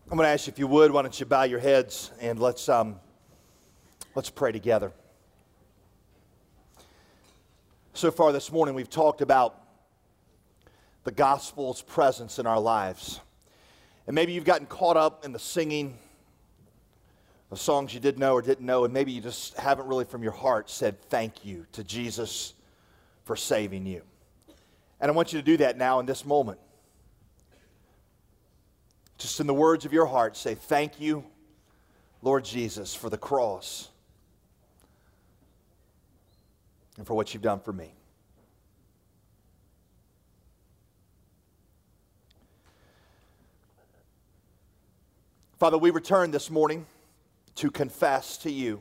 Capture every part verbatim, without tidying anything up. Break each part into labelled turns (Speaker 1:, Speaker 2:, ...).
Speaker 1: I'm going to ask you if you would, why don't you bow your heads and let's um, let's pray together. So far this morning we've talked about the gospel's presence in our lives. And maybe you've gotten caught up in the singing of songs you did know or didn't know, and maybe you just haven't really from your heart said thank you to Jesus for saving you. And I want you to do that now in this moment. Just in the words of your heart, say, thank you, Lord Jesus, for the cross and for what you've done for me. Father, we return this morning to confess to you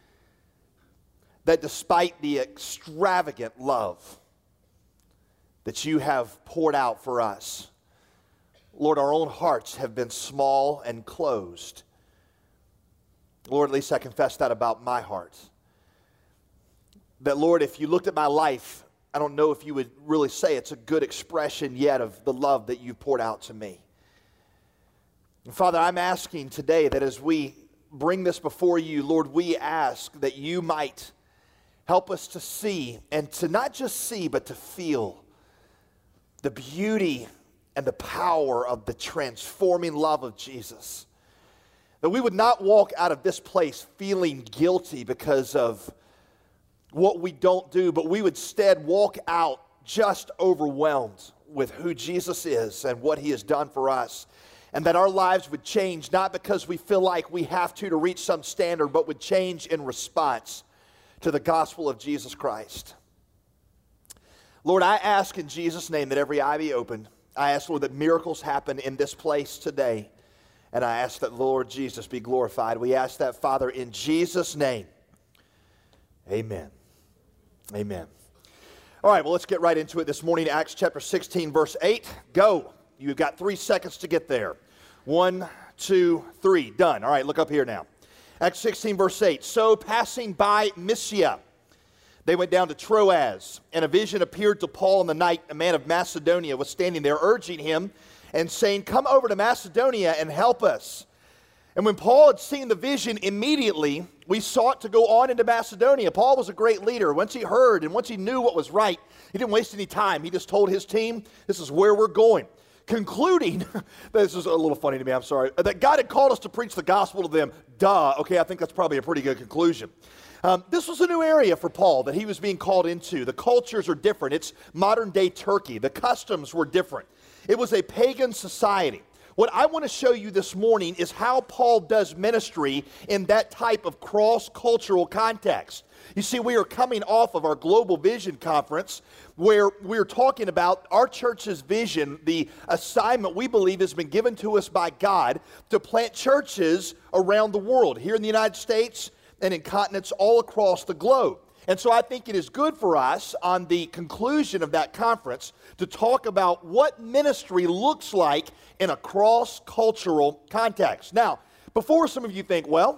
Speaker 1: that despite the extravagant love that you have poured out for us, Lord, our own hearts have been small and closed. Lord, at least I confess that about my heart. That, Lord, if you looked at my life, I don't know if you would really say it's a good expression yet of the love that you've poured out to me. And Father, I'm asking today that as we bring this before you, Lord, we ask that you might help us to see, and to not just see, but to feel the beauty and the power of the transforming love of Jesus. That we would not walk out of this place feeling guilty because of what we don't do, but we would instead walk out just overwhelmed with who Jesus is and what he has done for us. And that our lives would change, not because we feel like we have to to reach some standard, but would change in response to the gospel of Jesus Christ. Lord, I ask in Jesus' name that every eye be opened. I ask, Lord, that miracles happen in this place today. And I ask that, Lord Jesus, be glorified. We ask that, Father, in Jesus' name. Amen. Amen. All right, well, let's get right into it this morning. Acts chapter sixteen, verse eight. Go. You've got three seconds to get there. One, two, three. Done. All right, look up here now. Acts sixteen, verse eight. So passing by Mysia, they went down to Troas, and a vision appeared to Paul in the night. A man of Macedonia was standing there, urging him and saying, come over to Macedonia and help us. And when Paul had seen the vision, immediately we sought to go on into Macedonia. Paul was a great leader. Once he heard and once he knew what was right, he didn't waste any time. He just told his team, this is where we're going. Concluding, this is a little funny to me, I'm sorry, that God had called us to preach the gospel to them. Duh. Okay, I think that's probably a pretty good conclusion. Um, this was a new area for Paul that he was being called into. The cultures are different. It's modern-day Turkey. The customs were different. It was a pagan society. What I want to show you this morning is how Paul does ministry in that type of cross-cultural context. You see, we are coming off of our Global Vision Conference where we're talking about our church's vision, the assignment we believe has been given to us by God to plant churches around the world, here in the United States and in continents all across the globe. And so I think it is good for us on the conclusion of that conference to talk about what ministry looks like in a cross-cultural context. Now, before some of you think, well,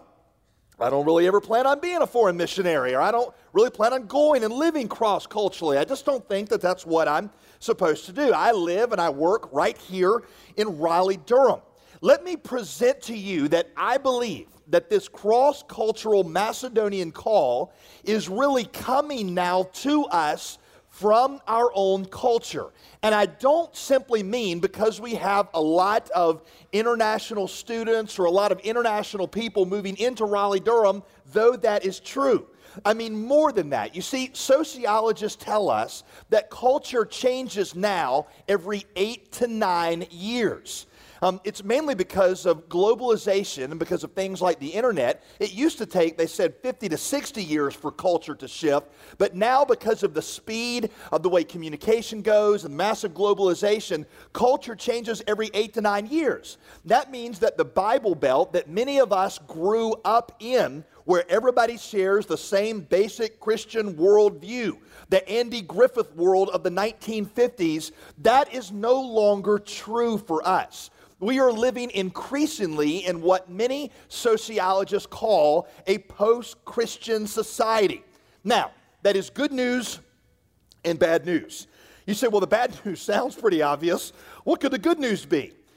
Speaker 1: I don't really ever plan on being a foreign missionary, or I don't really plan on going and living cross-culturally. I just don't think that that's what I'm supposed to do. I live and I work right here in Raleigh, Durham. Let me present to you that I believe that this cross-cultural Macedonian call is really coming now to us from our own culture. And I don't simply mean because we have a lot of international students or a lot of international people moving into Raleigh-Durham, though that is true. I mean more than that. You see, sociologists tell us that culture changes now every eight to nine years. Um, it's mainly because of globalization and because of things like the internet. It used to take, they said, fifty to sixty years for culture to shift. But now, because of the speed of the way communication goes and massive globalization, culture changes every eight to nine years. That means that the Bible Belt that many of us grew up in, where everybody shares the same basic Christian worldview, the Andy Griffith world of the nineteen fifties, that is no longer true for us. We are living increasingly in what many sociologists call a post-Christian society. Now, that is good news and bad news. You say, well, the bad news sounds pretty obvious. What could the good news be?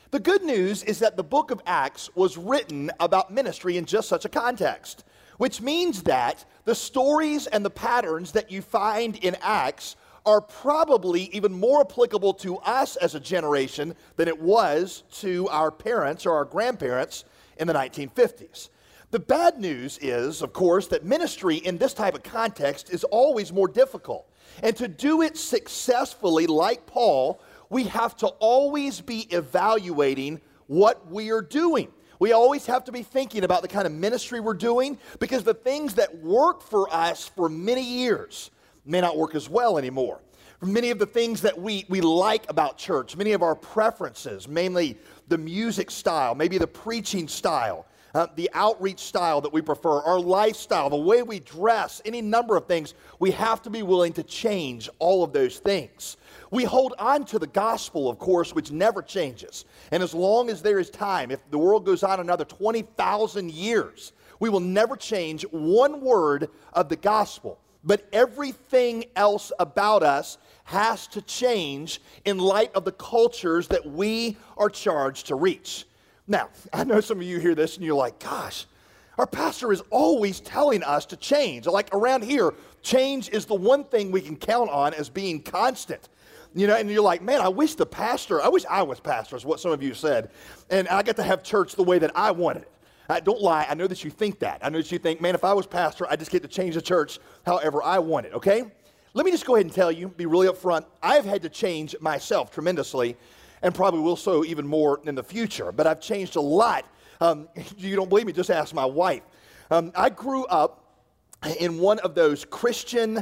Speaker 1: The good news is that the book of Acts was written about ministry in just such a context, which means that the stories and the patterns that you find in Acts are probably even more applicable to us as a generation than it was to our parents or our grandparents in the nineteen fifties. The bad news is, of course, that ministry in this type of context is always more difficult. And to do it successfully, like Paul, we have to always be evaluating what we are doing. We always have to be thinking about the kind of ministry we're doing, because the things that work for us for many years may not work as well anymore. Many of the things that we, we like about church, many of our preferences, mainly the music style, maybe the preaching style, Uh, the outreach style that we prefer, our lifestyle, the way we dress, any number of things, we have to be willing to change all of those things. We hold on to the gospel, of course, which never changes. And as long as there is time, if the world goes on another twenty thousand years, we will never change one word of the gospel. But everything else about us has to change in light of the cultures that we are charged to reach. Now, I know some of you hear this and you're like, gosh, our pastor is always telling us to change. Like around here, change is the one thing we can count on as being constant. You know, and you're like, man, I wish the pastor, I wish I was pastor, is what some of you said. And I got to have church the way that I wanted it. Uh, don't lie, I know that you think that. I know that you think, man, if I was pastor, I just get to change the church however I want it, okay? Let me just go ahead and tell you, be really upfront, I've had to change myself tremendously, and probably will so even more in the future. But I've changed a lot. Um, you don't believe me? Just ask my wife. Um, I grew up in one of those Christian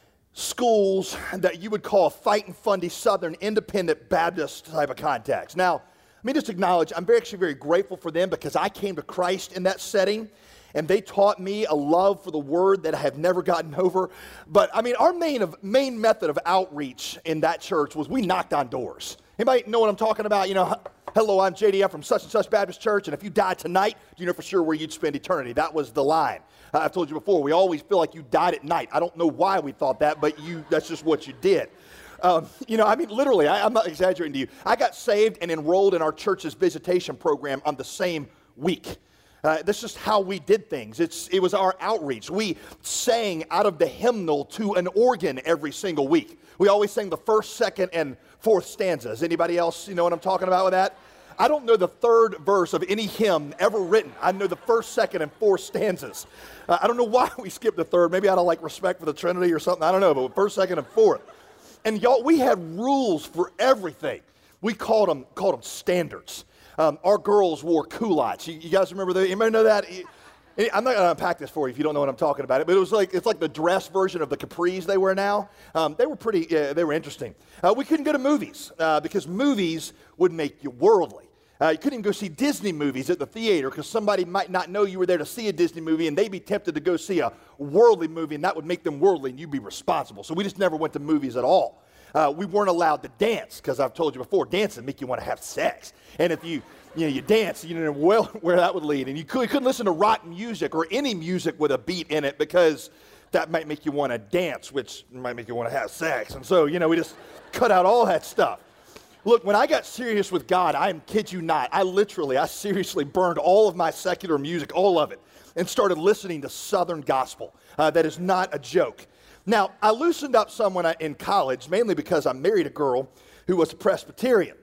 Speaker 1: schools that you would call a fighting, fundy, Southern independent Baptist type of context. Now, let me just acknowledge, I'm very, actually very grateful for them, because I came to Christ in that setting, and they taught me a love for the Word that I have never gotten over. But, I mean, our main, of, main method of outreach in that church was we knocked on doors. Anybody know what I'm talking about? You know, hello, I'm J D. I'm from such and such Baptist church, and if you died tonight, do you know for sure where you'd spend eternity? That was the line. Uh, I've told you before, we always feel like you died at night. I don't know why we thought that, but you that's just what you did. Um, you know, I mean, literally, I, I'm not exaggerating to you. I got saved and enrolled in our church's visitation program on the same week. Uh, that's just how we did things. It's, it was our outreach. We sang out of the hymnal to an organ every single week. We always sang the first, second, and fourth stanzas. Anybody else, you know what I'm talking about with that? I don't know the third verse of any hymn ever written. I know the first, second, and fourth stanzas. Uh, I don't know why we skipped the third. Maybe out of like respect for the Trinity or something. I don't know, but first, second, and fourth. And y'all, we had rules for everything. We called them, called them standards. Um, our girls wore culottes. You, you guys remember that? Anybody know that? I'm not going to unpack this for you if you don't know what I'm talking about. But it was like it's like the dress version of the capris they wear now. Um, they were pretty. Uh, they were interesting. Uh, we couldn't go to movies uh, because movies would make you worldly. Uh, you couldn't even go see Disney movies at the theater because somebody might not know you were there to see a Disney movie, and they'd be tempted to go see a worldly movie, and that would make them worldly, and you'd be responsible. So we just never went to movies at all. Uh, we weren't allowed to dance because I've told you before, dancing make you want to have sex. And if you, you know, you dance, you know well where that would lead. And you, could, you couldn't listen to rock music or any music with a beat in it because that might make you want to dance, which might make you want to have sex. And so, you know, we just cut out all that stuff. Look, when I got serious with God, I kid you not, I literally, I seriously burned all of my secular music, all of it, and started listening to Southern gospel. Uh, that is not a joke. Now, I loosened up someone in college, mainly because I married a girl who was a Presbyterian.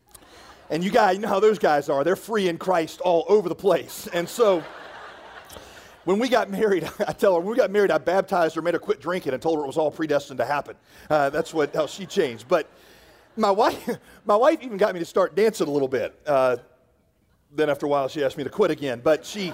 Speaker 1: And you guys, you know how those guys are. They're free in Christ all over the place. And so when we got married, I tell her, when we got married, I baptized her, made her quit drinking, and told her it was all predestined to happen. Uh, that's what how she changed. But my wife, my wife even got me to start dancing a little bit. Uh, then after a while, she asked me to quit again. But she,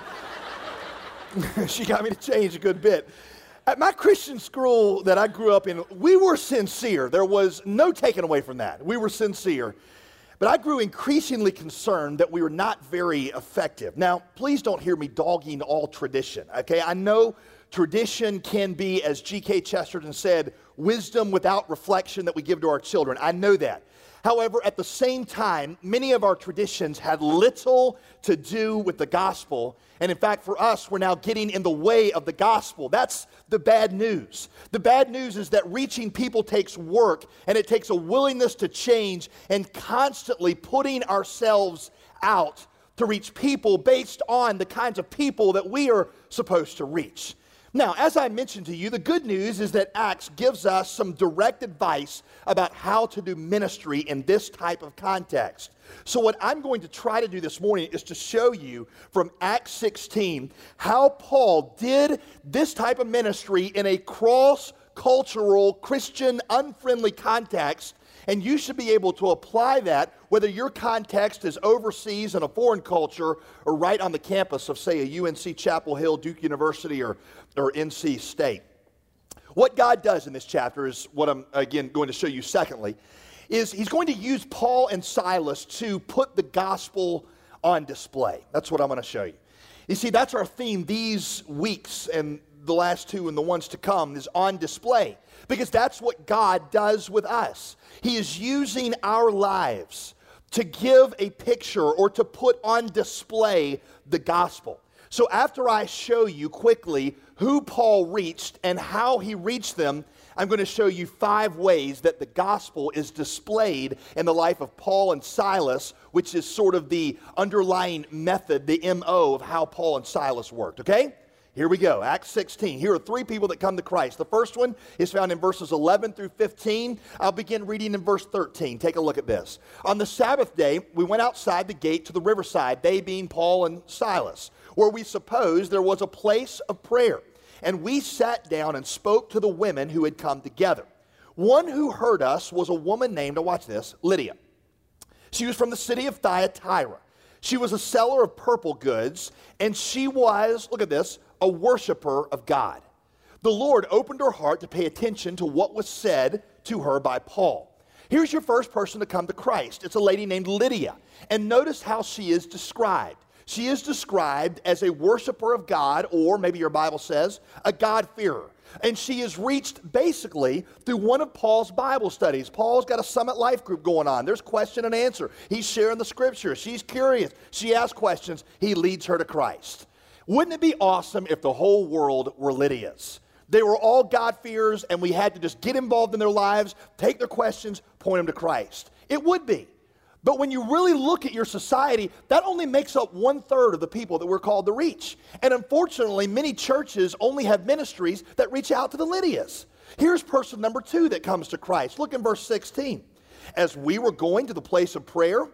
Speaker 1: she got me to change a good bit. At my Christian school that I grew up in, we were sincere. There was no taking away from that. We were sincere. But I grew increasingly concerned that we were not very effective. Now, please don't hear me dogging all tradition, okay? I know tradition can be, as G K Chesterton said, wisdom without reflection that we give to our children. I know that. However, at the same time, many of our traditions had little to do with the gospel. And in fact, for us, we're now getting in the way of the gospel. That's the bad news. The bad news is that reaching people takes work, and it takes a willingness to change and constantly putting ourselves out to reach people based on the kinds of people that we are supposed to reach. Now, as I mentioned to you, the good news is that Acts gives us some direct advice about how to do ministry in this type of context. So what I'm going to try to do this morning is to show you from Acts sixteen how Paul did this type of ministry in a cross-cultural, Christian, unfriendly context. And you should be able to apply that whether your context is overseas in a foreign culture or right on the campus of, say, a U N C Chapel Hill, Duke University, or, or N C State. What God does in this chapter is what I'm, again, going to show you secondly, is he's going to use Paul and Silas to put the gospel on display. That's what I'm going to show you. You see, that's our theme these weeks and the last two and the ones to come is on display. Because that's what God does with us. He is using our lives to give a picture or to put on display the gospel. So after I show you quickly who Paul reached and how he reached them, I'm going to show you five ways that the gospel is displayed in the life of Paul and Silas, which is sort of the underlying method, the M O of how Paul and Silas worked, okay? Here we go, Acts sixteen. Here are three people that come to Christ. The first one is found in verses eleven through fifteen. I'll begin reading in verse thirteen. Take a look at this. On the Sabbath day, we went outside the gate to the riverside, they being Paul and Silas, where we supposed there was a place of prayer. And we sat down and spoke to the women who had come together. One who heard us was a woman named, now watch this, Lydia. She was from the city of Thyatira. She was a seller of purple goods, and she was, look at this, a worshiper of God. The Lord opened her heart to pay attention to what was said to her by Paul. Here's your first person to come to Christ. It's a lady named Lydia. And notice how she is described. She is described as a worshiper of God, or maybe your Bible says, a God-fearer. And she is reached basically through one of Paul's Bible studies. Paul's got a Summit Life group going on. There's question and answer. He's sharing the scriptures. She's curious. She asks questions. He leads her to Christ. Wouldn't it be awesome if the whole world were Lydia's? They were all God-fearers, and we had to just get involved in their lives, take their questions, point them to Christ. It would be. But when you really look at your society, that only makes up one-third of the people that we're called to reach. And unfortunately, many churches only have ministries that reach out to the Lydias. Here's person number two that comes to Christ. Look in verse sixteen. As we were going to the place of prayer,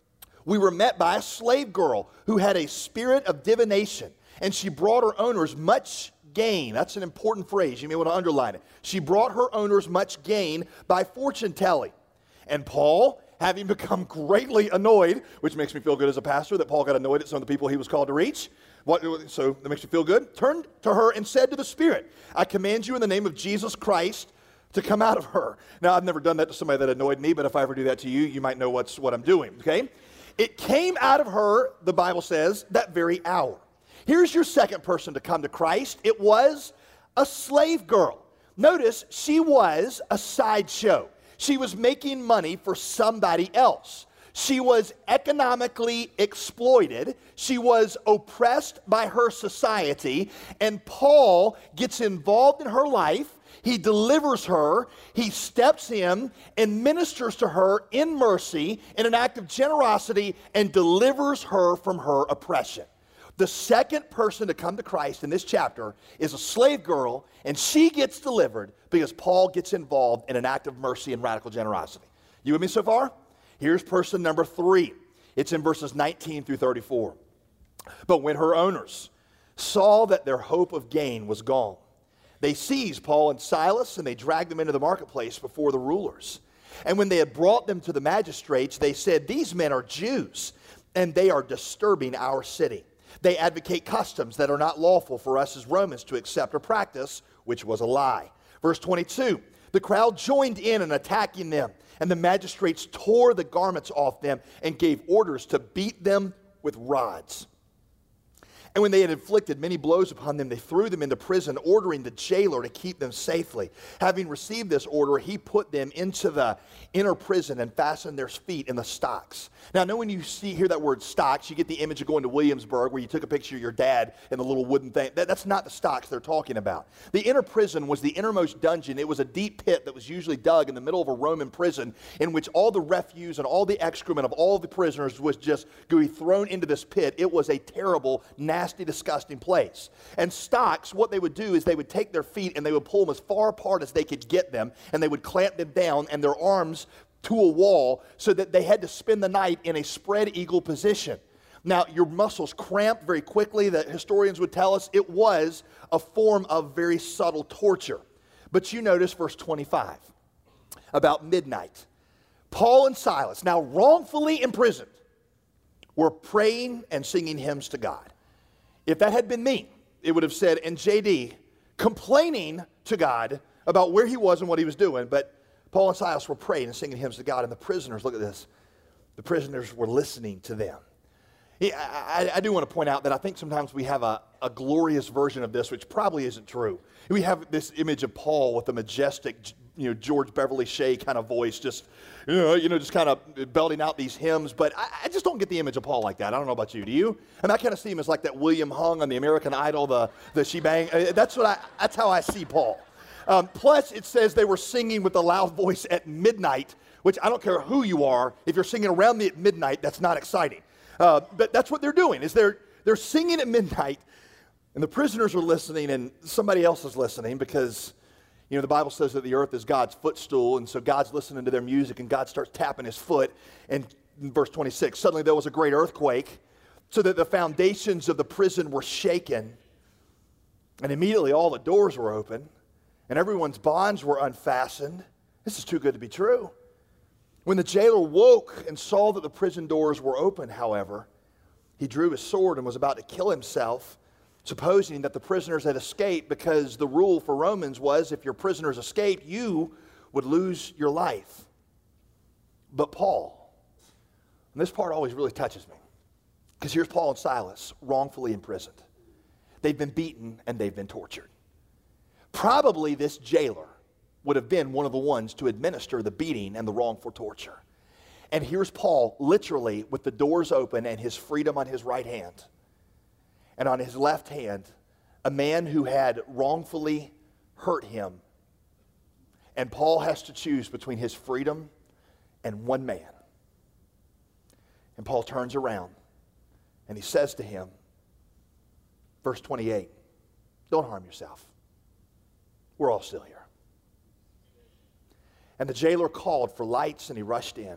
Speaker 1: we were met by a slave girl who had a spirit of divination, and she brought her owners much gain. That's an important phrase. You may want to underline it. She brought her owners much gain by fortune telling. And Paul, having become greatly annoyed, which makes me feel good as a pastor that Paul got annoyed at some of the people he was called to reach. What, so that makes me feel good. Turned to her and said to the Spirit, I command you in the name of Jesus Christ to come out of her. Now, I've never done that to somebody that annoyed me, but if I ever do that to you, you might know what's what I'm doing, okay? It came out of her, the Bible says, that very hour. Here's your second person to come to Christ. It was a slave girl. Notice she was a sideshow. She was making money for somebody else. She was economically exploited. She was oppressed by her society. And Paul gets involved in her life. He delivers her. He steps in and ministers to her in mercy in an act of generosity and delivers her from her oppression. The second person to come to Christ in this chapter is a slave girl, and she gets delivered because Paul gets involved in an act of mercy and radical generosity. You with me so far? Here's person number three. It's in verses nineteen through thirty-four. But when her owners saw that their hope of gain was gone, they seized Paul and Silas, and they dragged them into the marketplace before the rulers. And when they had brought them to the magistrates, they said, these men are Jews, and they are disturbing our city. They advocate customs that are not lawful for us as Romans to accept or practice, which was a lie. Verse twenty-two, the crowd joined in in attacking them, and the magistrates tore the garments off them and gave orders to beat them with rods. And when they had inflicted many blows upon them, they threw them into prison, ordering the jailer to keep them safely. Having received this order, he put them into the inner prison and fastened their feet in the stocks. Now, I know when you see hear that word stocks, you get the image of going to Williamsburg where you took a picture of your dad in the little wooden thing. That, that's not the stocks they're talking about. The inner prison was the innermost dungeon. It was a deep pit that was usually dug in the middle of a Roman prison in which all the refuse and all the excrement of all the prisoners was just going to be thrown into this pit. It was a terrible, nasty, nasty, disgusting place. And stocks, what they would do is they would take their feet and they would pull them as far apart as they could get them, and they would clamp them down and their arms to a wall so that they had to spend the night in a spread eagle position. Now, your muscles cramped very quickly. The historians would tell us it was a form of very subtle torture. But you notice verse twenty-five, about midnight. Paul and Silas, now wrongfully imprisoned, were praying and singing hymns to God. If that had been me, it would have said, and J D, complaining to God about where he was and what he was doing. But Paul and Silas were praying and singing hymns to God, and the prisoners, look at this, the prisoners were listening to them. I, I, I do want to point out that I think sometimes we have a, a glorious version of this, which probably isn't true. We have this image of Paul with a majestic, you know, George Beverly Shea kind of voice, just, you know, you know, just kind of belting out these hymns. But I, I just don't get the image of Paul like that. I don't know about you. Do you? And I kind of see him as like that William Hung on the American Idol, the the shebang. That's what I. That's how I see Paul. Um, plus, it says they were singing with a loud voice at midnight, which I don't care who you are. If you're singing around me at midnight, that's not exciting. Uh, but that's what they're doing, is they're, they're singing at midnight, and the prisoners are listening, and somebody else is listening because, you know, the Bible says that the earth is God's footstool, and so God's listening to their music, and God starts tapping his foot. And in verse twenty-six, suddenly there was a great earthquake, so that the foundations of the prison were shaken, and immediately all the doors were open, and everyone's bonds were unfastened. This is too good to be true. When the jailer woke and saw that the prison doors were open, however, he drew his sword and was about to kill himself, supposing that the prisoners had escaped, because the rule for Romans was if your prisoners escaped, you would lose your life. But Paul, and this part always really touches me, because here's Paul and Silas wrongfully imprisoned. They've been beaten and they've been tortured. Probably this jailer would have been one of the ones to administer the beating and the wrongful torture. And here's Paul, literally with the doors open and his freedom on his right hand. And on his left hand, a man who had wrongfully hurt him. And Paul has to choose between his freedom and one man. And Paul turns around and he says to him, verse twenty-eight, don't harm yourself. We're all still here. And the jailer called for lights, and he rushed in.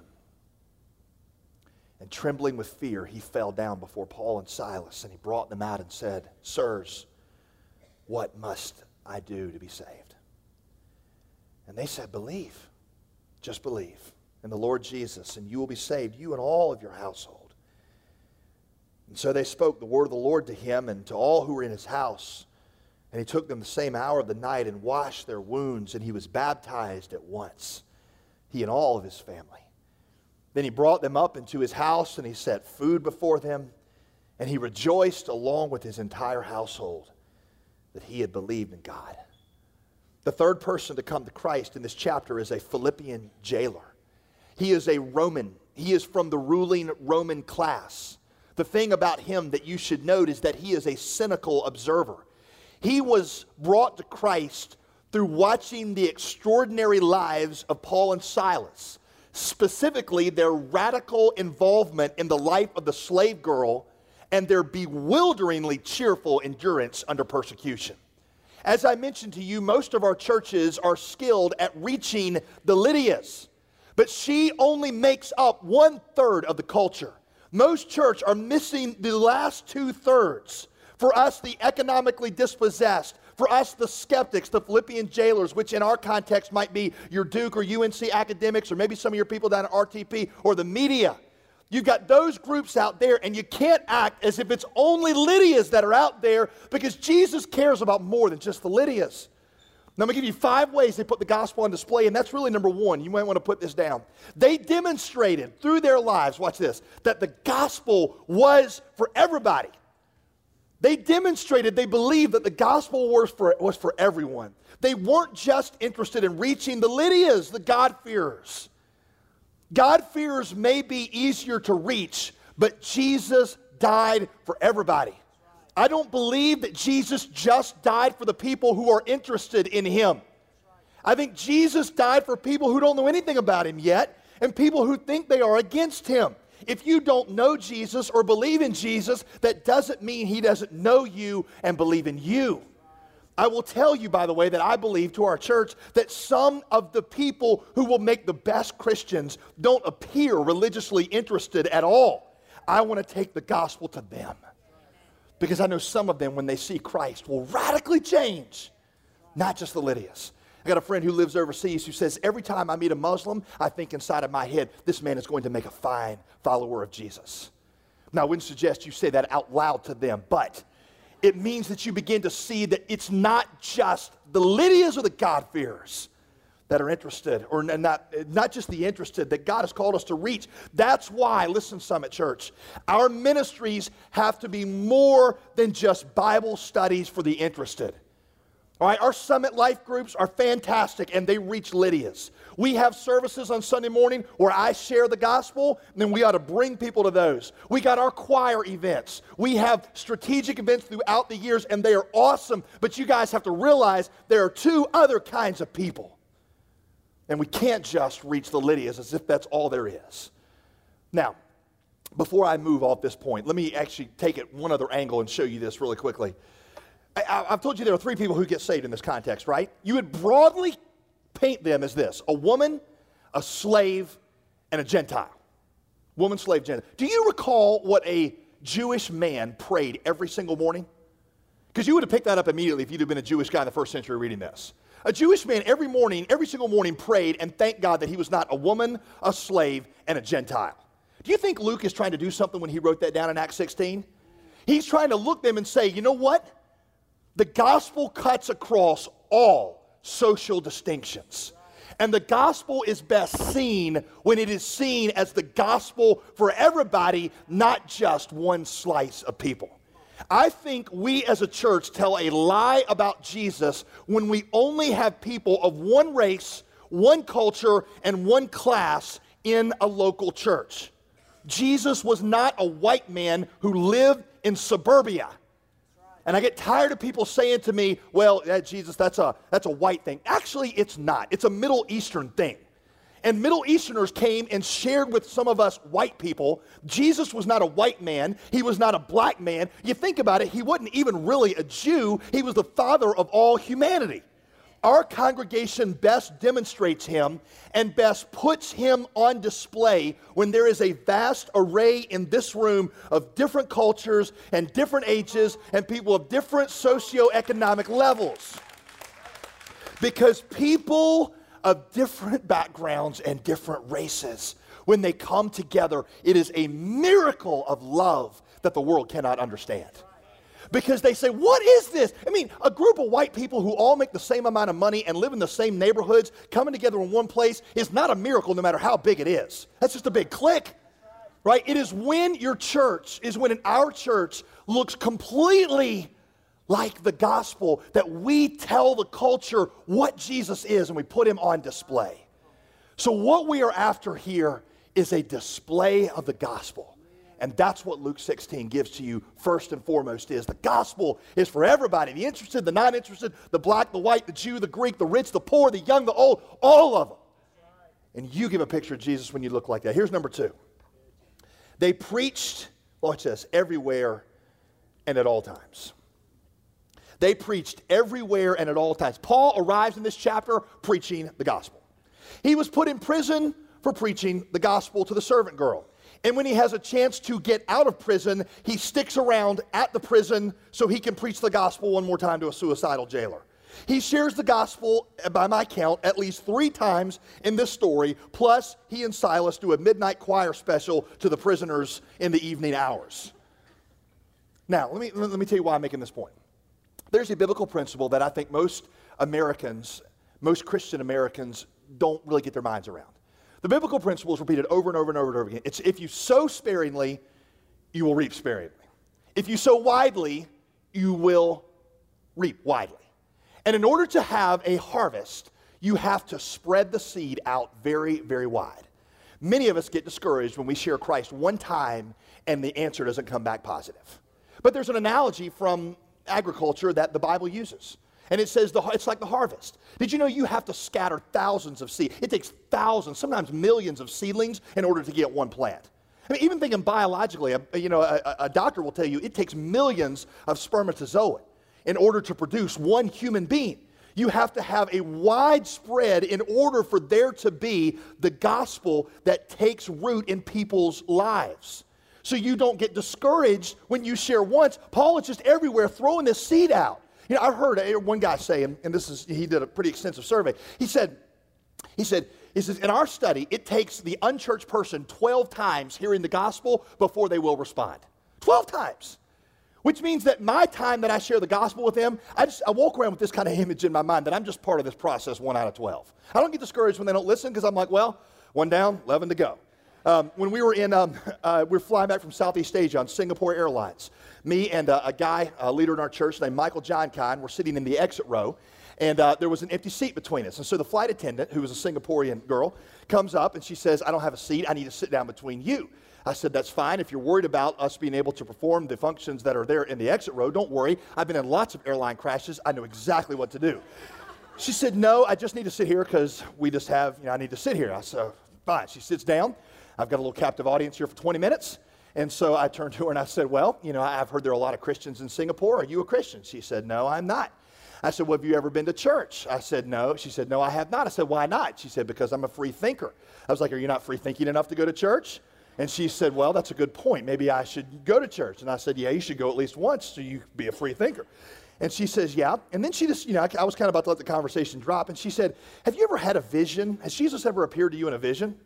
Speaker 1: And trembling with fear, he fell down before Paul and Silas, and he brought them out and said, Sirs, what must I do to be saved? And they said, believe, just believe in the Lord Jesus, and you will be saved, you and all of your household. And so they spoke the word of the Lord to him and to all who were in his house. And he took them the same hour of the night and washed their wounds, and he was baptized at once, he and all of his family. Then he brought them up into his house, and he set food before them, and he rejoiced along with his entire household that he had believed in God. The third person to come to Christ in this chapter is a Philippian jailer. He is a Roman. He is from the ruling Roman class. The thing about him that you should note is that he is a cynical observer. He was brought to Christ through watching the extraordinary lives of Paul and Silas, specifically their radical involvement in the life of the slave girl and their bewilderingly cheerful endurance under persecution. As I mentioned to you, most of our churches are skilled at reaching the Lydias, but she only makes up one-third of the culture. Most churches are missing the last two-thirds. For us, the economically dispossessed. For us, the skeptics, the Philippian jailers, which in our context might be your Duke or U N C academics, or maybe some of your people down at R T P, or the media. You've got those groups out there, and you can't act as if it's only Lydias that are out there, because Jesus cares about more than just the Lydias. Now, I'm going to give you five ways they put the gospel on display, and that's really number one. You might want to put this down. They demonstrated through their lives, watch this, that the gospel was for everybody. They demonstrated they believed that the gospel was for, was for everyone. They weren't just interested in reaching the Lydias, the God-fearers. God-fearers may be easier to reach, but Jesus died for everybody. I don't believe that Jesus just died for the people who are interested in him. I think Jesus died for people who don't know anything about him yet and people who think they are against him. If you don't know Jesus or believe in Jesus, that doesn't mean he doesn't know you and believe in you. I will tell you, by the way, that I believe to our church that some of the people who will make the best Christians don't appear religiously interested at all. I want to take the gospel to them because I know some of them, when they see Christ, will radically change, not just the Lydias. I got a friend who lives overseas who says, every time I meet a Muslim, I think inside of my head, this man is going to make a fine follower of Jesus. Now, I wouldn't suggest you say that out loud to them, but it means that you begin to see that it's not just the Lydias or the God-fearers that are interested, or not, not just the interested, that God has called us to reach. That's why, listen, Summit Church, our ministries have to be more than just Bible studies for the interested. All right, our Summit Life groups are fantastic, and they reach Lydias. We have services on Sunday morning where I share the gospel, and then we ought to bring people to those. We got our choir events. We have strategic events throughout the years, and they are awesome, but you guys have to realize there are two other kinds of people, and we can't just reach the Lydias as if that's all there is. Now, before I move off this point, let me actually take it one other angle and show you this really quickly. I, I've told you there are three people who get saved in this context, right? You would broadly paint them as this: a woman, a slave, and a Gentile. Woman, slave, Gentile. Do you recall what a Jewish man prayed every single morning? Because you would have picked that up immediately if you'd have been a Jewish guy in the first century reading this. A Jewish man every morning, every single morning prayed and thanked God that he was not a woman, a slave, and a Gentile. Do you think Luke is trying to do something when he wrote that down in Acts sixteen? He's trying to look them and say, you know what? The gospel cuts across all social distinctions. And the gospel is best seen when it is seen as the gospel for everybody, not just one slice of people. I think we as a church tell a lie about Jesus when we only have people of one race, one culture, and one class in a local church. Jesus was not a white man who lived in suburbia. And I get tired of people saying to me, well, yeah, Jesus, that's a, that's a white thing. Actually, it's not. It's a Middle Eastern thing. And Middle Easterners came and shared with some of us white people. Jesus was not a white man. He was not a black man. You think about it, he wasn't even really a Jew. He was the father of all humanity. Our congregation best demonstrates him and best puts him on display when there is a vast array in this room of different cultures and different ages and people of different socioeconomic levels. Because people of different backgrounds and different races, when they come together, it is a miracle of love that the world cannot understand. Because they say, what is this? I mean, a group of white people who all make the same amount of money and live in the same neighborhoods coming together in one place is not a miracle no matter how big it is. That's just a big click, right? It is when your church, is when our church looks completely like the gospel that we tell the culture what Jesus is and we put him on display. So what we are after here is a display of the gospel. And that's what Luke sixteen gives to you first and foremost is the gospel is for everybody, the interested, the not interested, the black, the white, the Jew, the Greek, the rich, the poor, the young, the old, all of them. And you give a picture of Jesus when you look like that. Here's number two. They preached, watch this, everywhere and at all times. They preached everywhere and at all times. Paul arrives in this chapter preaching the gospel. He was put in prison for preaching the gospel to the servant girl. And when he has a chance to get out of prison, he sticks around at the prison so he can preach the gospel one more time to a suicidal jailer. He shares the gospel, by my count, at least three times in this story, plus he and Silas do a midnight choir special to the prisoners in the evening hours. Now, let me, let me tell you why I'm making this point. There's a biblical principle that I think most Americans, most Christian Americans, don't really get their minds around. The biblical principle is repeated over and over and over and over again. It's if you sow sparingly, you will reap sparingly. If you sow widely, you will reap widely. And in order to have a harvest, you have to spread the seed out very, very wide. Many of us get discouraged when we share Christ one time and the answer doesn't come back positive. But there's an analogy from agriculture that the Bible uses. And it says the, it's like the harvest. Did you know you have to scatter thousands of seeds? It takes thousands, sometimes millions of seedlings in order to get one plant. I mean, even thinking biologically, a, you know, a, a doctor will tell you it takes millions of spermatozoa in order to produce one human being. You have to have a widespread in order for there to be the gospel that takes root in people's lives. So you don't get discouraged when you share once. Paul is just everywhere throwing this seed out. You know, I heard one guy say, and, and this is, he did a pretty extensive survey. He said, he said, he says, in our study, it takes the unchurched person twelve times hearing the gospel before they will respond. twelve times. Which means that my time that I share the gospel with them, I just I walk around with this kind of image in my mind that I'm just part of this process, one out of twelve. I don't get discouraged when they don't listen because I'm like, well, one down, eleven to go. Um, when we were in, um, uh, we were flying back from Southeast Asia on Singapore Airlines. Me and uh, a guy, a leader in our church named Michael John Kine, were sitting in the exit row, and uh, there was an empty seat between us. And so the flight attendant, who was a Singaporean girl, comes up and she says, I don't have a seat, I need to sit down between you. I said, that's fine. If you're worried about us being able to perform the functions that are there in the exit row, don't worry. I've been in lots of airline crashes. I know exactly what to do. She said, no, I just need to sit here because we just have, you know, I need to sit here. I said, fine. She sits down. I've got a little captive audience here for twenty minutes. And so I turned to her and I said, well, you know, I've heard there are a lot of Christians in Singapore. Are you a Christian? She said, no, I'm not. I said, well, have you ever been to church? I said, no. She said, no, I have not. I said, why not? She said, because I'm a free thinker. I was like, are you not free thinking enough to go to church? And she said, well, that's a good point. Maybe I should go to church. And I said, yeah, you should go at least once so you be a free thinker. And she says, yeah. And then she just, you know, I, I was kind of about to let the conversation drop. And she said, have you ever had a vision? Has Jesus ever appeared to you in a vision?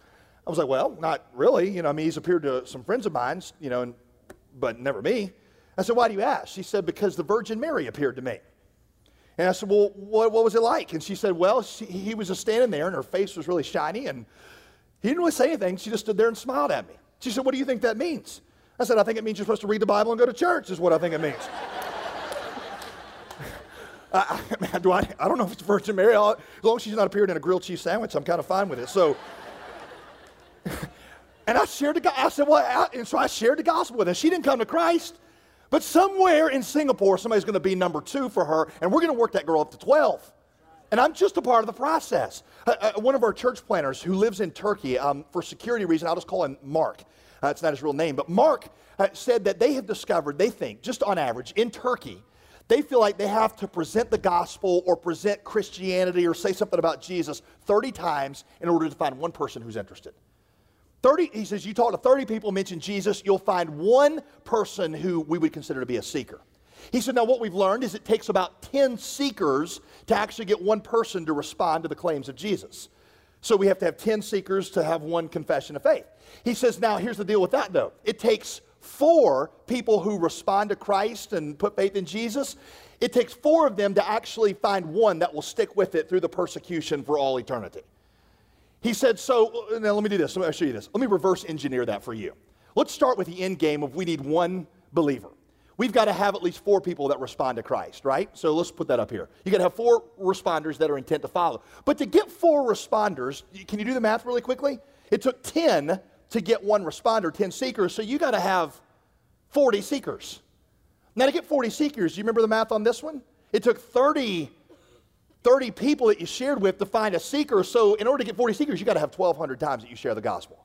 Speaker 1: I was like, well, not really. You know, I mean, he's appeared to some friends of mine, you know, and, but never me. I said, why do you ask? She said, because the Virgin Mary appeared to me. And I said, well, what, what was it like? And she said, well, she, he was just standing there and her face was really shiny and he didn't really say anything. She just stood there and smiled at me. She said, what do you think that means? I said, I think it means you're supposed to read the Bible and go to church is what I think it means. I, I, do I, I don't know if it's Virgin Mary. As long as she's not appeared in a grilled cheese sandwich, I'm kind of fine with it. So, and I shared the gospel. I said, well, I, and so I shared the gospel with her. She didn't come to Christ. But somewhere in Singapore, somebody's going to be number two for her, and we're going to work that girl up to twelve. And I'm just a part of the process. Uh, uh, one of our church planners who lives in Turkey, um, for security reason, I'll just call him Mark. Uh, it's not his real name, but Mark uh, said that they have discovered, they think, just on average, in Turkey, they feel like they have to present the gospel or present Christianity or say something about Jesus thirty times in order to find one person who's interested. thirty, he says, you talk to thirty people, mention Jesus, you'll find one person who we would consider to be a seeker. He said, now what we've learned is it takes about ten seekers to actually get one person to respond to the claims of Jesus. So we have to have ten seekers to have one confession of faith. He says, now here's the deal with that though. It takes four people who respond to Christ and put faith in Jesus. It takes four of them to actually find one that will stick with it through the persecution for all eternity. He said, so, now let me do this. Let me show you this. Let me reverse engineer that for you. Let's start with the end game of we need one believer. We've got to have at least four people that respond to Christ, right? So let's put that up here. You got to have four responders that are intent to follow. But to get four responders, can you do the math really quickly? It took ten to get one responder, ten seekers, so you got to have forty seekers. Now to get forty seekers, do you remember the math on this one? It took thirty, thirty people that you shared with to find a seeker, so in order to get forty seekers, you got to have twelve hundred times that you share the gospel.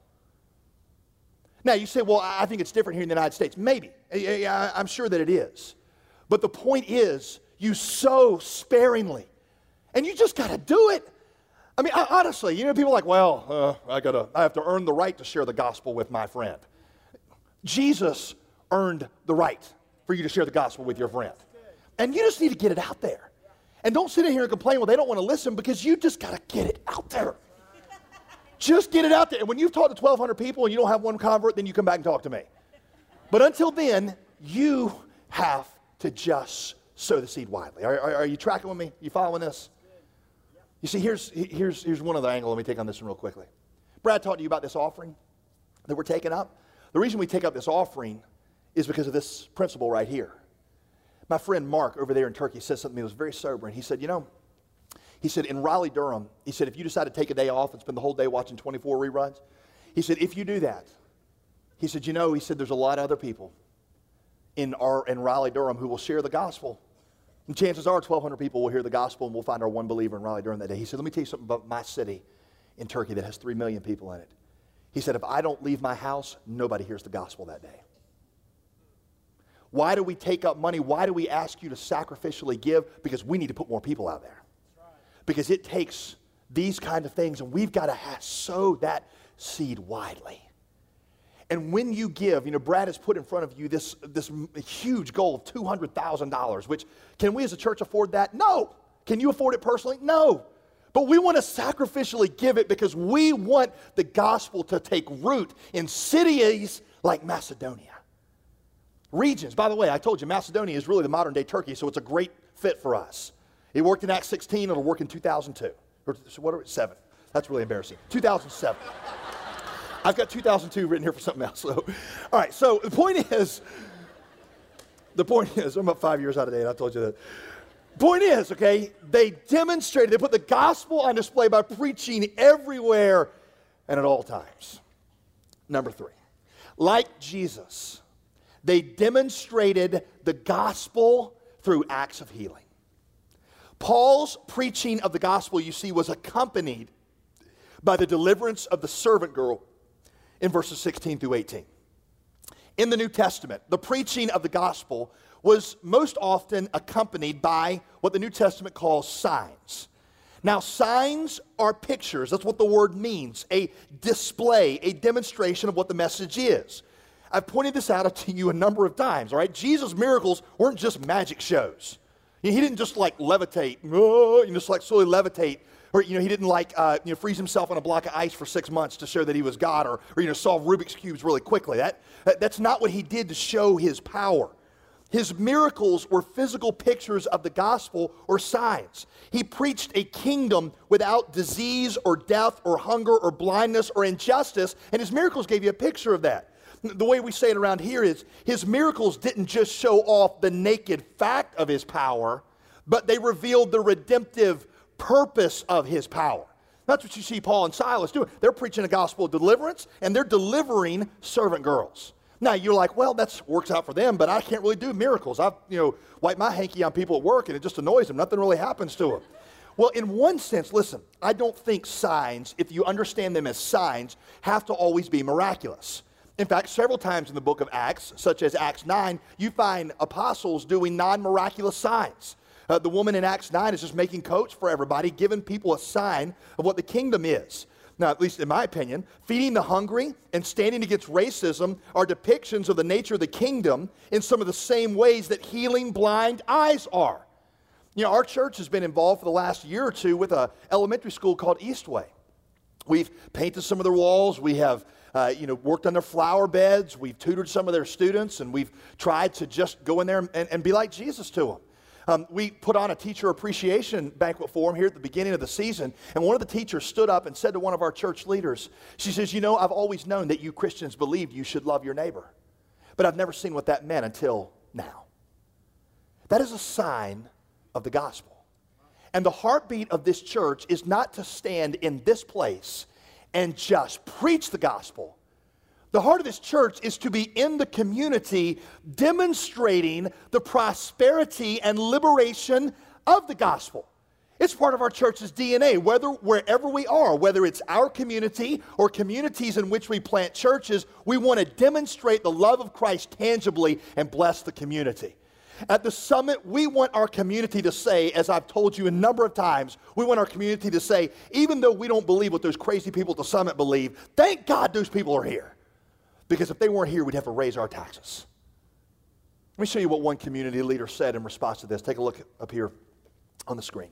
Speaker 1: Now, you say, well, I think it's different here in the United States. Maybe. I'm sure that it is. But the point is, you sow sparingly. And you just got to do it. I mean, honestly, you know, people are like, well, uh, I gotta, I have to earn the right to share the gospel with my friend. Jesus earned the right for you to share the gospel with your friend. And you just need to get it out there. And don't sit in here and complain, well, they don't want to listen, because you just got to get it out there. Just get it out there. And when you've talked to twelve hundred people and you don't have one convert, then you come back and talk to me. But until then, you have to just sow the seed widely. Are, are, are you tracking with me? You following this? You see, here's, here's, here's one other angle. Let me take on this one real quickly. Brad talked to you about this offering that we're taking up. The reason we take up this offering is because of this principle right here. My friend Mark over there in Turkey said something that was very sobering. He said, you know, he said, in Raleigh-Durham, he said, if you decide to take a day off and spend the whole day watching twenty-four reruns, he said, if you do that, he said, you know, he said, there's a lot of other people in our in Raleigh-Durham who will share the gospel. And chances are twelve hundred people will hear the gospel and we'll find our one believer in Raleigh-Durham that day. He said, let me tell you something about my city in Turkey that has three million people in it. He said, if I don't leave my house, nobody hears the gospel that day. Why do we take up money? Why do we ask you to sacrificially give? Because we need to put more people out there. Because it takes these kind of things, and we've got to have, sow that seed widely. And when you give, you know, Brad has put in front of you this, this huge goal of two hundred thousand dollars, which, can we as a church afford that? No. Can you afford it personally? No. But we want to sacrificially give it because we want the gospel to take root in cities like Macedonia. Regions. By the way, I told you Macedonia is really the modern day Turkey, so it's a great fit for us. It worked in Acts sixteen, it'll work in two thousand two. Or so what are we, seven. That's really embarrassing. two thousand seven. I've got two thousand two written here for something else. So, all right, so the point is, the point is, I'm about five years out of date, I told you that. Point is, okay, they demonstrated, they put the gospel on display by preaching everywhere and at all times. Number three, like Jesus, they demonstrated the gospel through acts of healing. Paul's preaching of the gospel, you see, was accompanied by the deliverance of the servant girl in verses sixteen through eighteen. In the New Testament, the preaching of the gospel was most often accompanied by what the New Testament calls signs. Now, signs are pictures. That's what the word means. A display, a demonstration of what the message is. I've pointed this out to you a number of times, all right? Jesus' miracles weren't just magic shows. He didn't just like levitate, oh, you know, just like slowly levitate, or you know, he didn't like uh, you know, freeze himself on a block of ice for six months to show that he was God, or, or you know, solve Rubik's cubes really quickly. That, that that's not what he did to show his power. His miracles were physical pictures of the gospel or signs. He preached a kingdom without disease or death or hunger or blindness or injustice, and his miracles gave you a picture of that. The way we say it around here is his miracles didn't just show off the naked fact of his power, but they revealed the redemptive purpose of his power. That's what you see Paul and Silas doing. They're preaching a gospel of deliverance, and they're delivering servant girls. Now, you're like, well, that works out for them, but I can't really do miracles. I've, you know, wiped my hanky on people at work, and it just annoys them. Nothing really happens to them. Well, in one sense, listen, I don't think signs, if you understand them as signs, have to always be miraculous. In fact, several times in the book of Acts, such as Acts nine, you find apostles doing non-miraculous signs. Uh, the woman in Acts nine is just making coats for everybody, giving people a sign of what the kingdom is. Now, at least in my opinion, feeding the hungry and standing against racism are depictions of the nature of the kingdom in some of the same ways that healing blind eyes are. You know, our church has been involved for the last year or two with an elementary school called Eastway. We've painted some of their walls. We have Uh, you know, worked on their flower beds. We've tutored some of their students, and we've tried to just go in there and, and be like Jesus to them. Um, we put on a teacher appreciation banquet for them here at the beginning of the season, and one of the teachers stood up and said to one of our church leaders, she says, you know, I've always known that you Christians believed you should love your neighbor, but I've never seen what that meant until now. That is a sign of the gospel. And the heartbeat of this church is not to stand in this place and just preach the gospel. The heart of this church is to be in the community demonstrating the prosperity and liberation of the gospel. It's part of our church's D N A, whether wherever we are, whether it's our community or communities in which we plant churches, we want to demonstrate the love of Christ tangibly and bless the community. At the summit, we want our community to say, as I've told you a number of times, we want our community to say, even though we don't believe what those crazy people at the summit believe, thank God those people are here. Because if they weren't here, we'd have to raise our taxes. Let me show you what one community leader said in response to this. Take a look up here on the screen.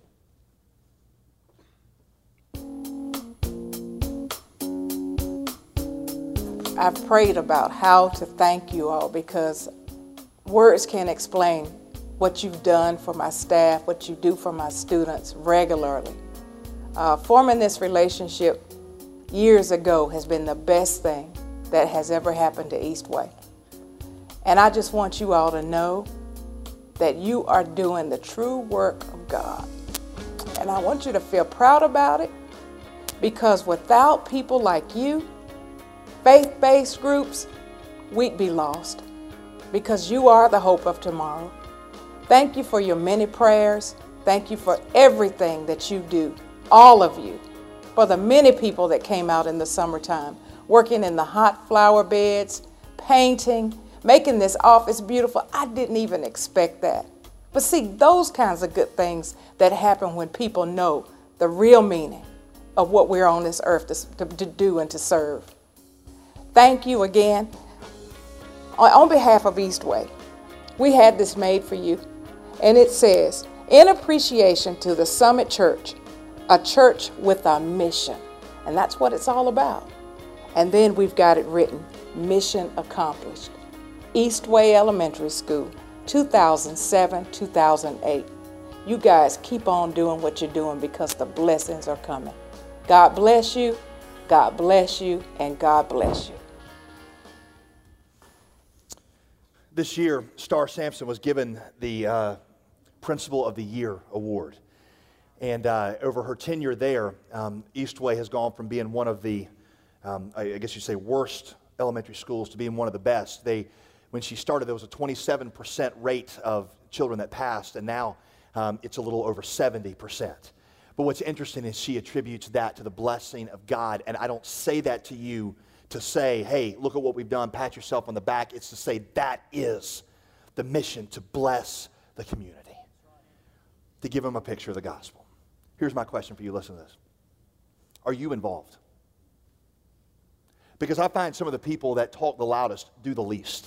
Speaker 2: I've prayed about how to thank you all because words can't explain what you've done for my staff, what you do for my students regularly. Uh, forming this relationship years ago has been the best thing that has ever happened to Eastway. And I just want you all to know that you are doing the true work of God. And I want you to feel proud about it, because without people like you, faith-based groups, we'd be lost, because you are the hope of tomorrow. Thank you for your many prayers. Thank you for everything that you do, all of you, for the many people that came out in the summertime, working in the hot flower beds, painting, making this office beautiful. I didn't even expect that. But see, those kinds of good things that happen when people know the real meaning of what we're on this earth to, to, to do and to serve. Thank you again. On, on behalf of Eastway, we had this made for you. And it says, in appreciation to the Summit Church, a church with a mission. And that's what it's all about. And then we've got it written, mission accomplished. Eastway Elementary School, two thousand seven, two thousand eight. You guys keep on doing what you're doing, because the blessings are coming. God bless you, God bless you, and God bless you.
Speaker 1: This year, Star Sampson was given the uh, Principal of the Year award. And uh, over her tenure there, um, Eastway has gone from being one of the, um, I guess you'd say, worst elementary schools to being one of the best. They, when she started, there was a twenty-seven percent rate of children that passed, and now um, it's a little over seventy percent. But what's interesting is she attributes that to the blessing of God. And I don't say that to you to say, hey, look at what we've done, pat yourself on the back. It's to say that is the mission, to bless the community, to give them a picture of the gospel. Here's my question for you. Listen to this. Are you involved? Because I find some of the people that talk the loudest do the least.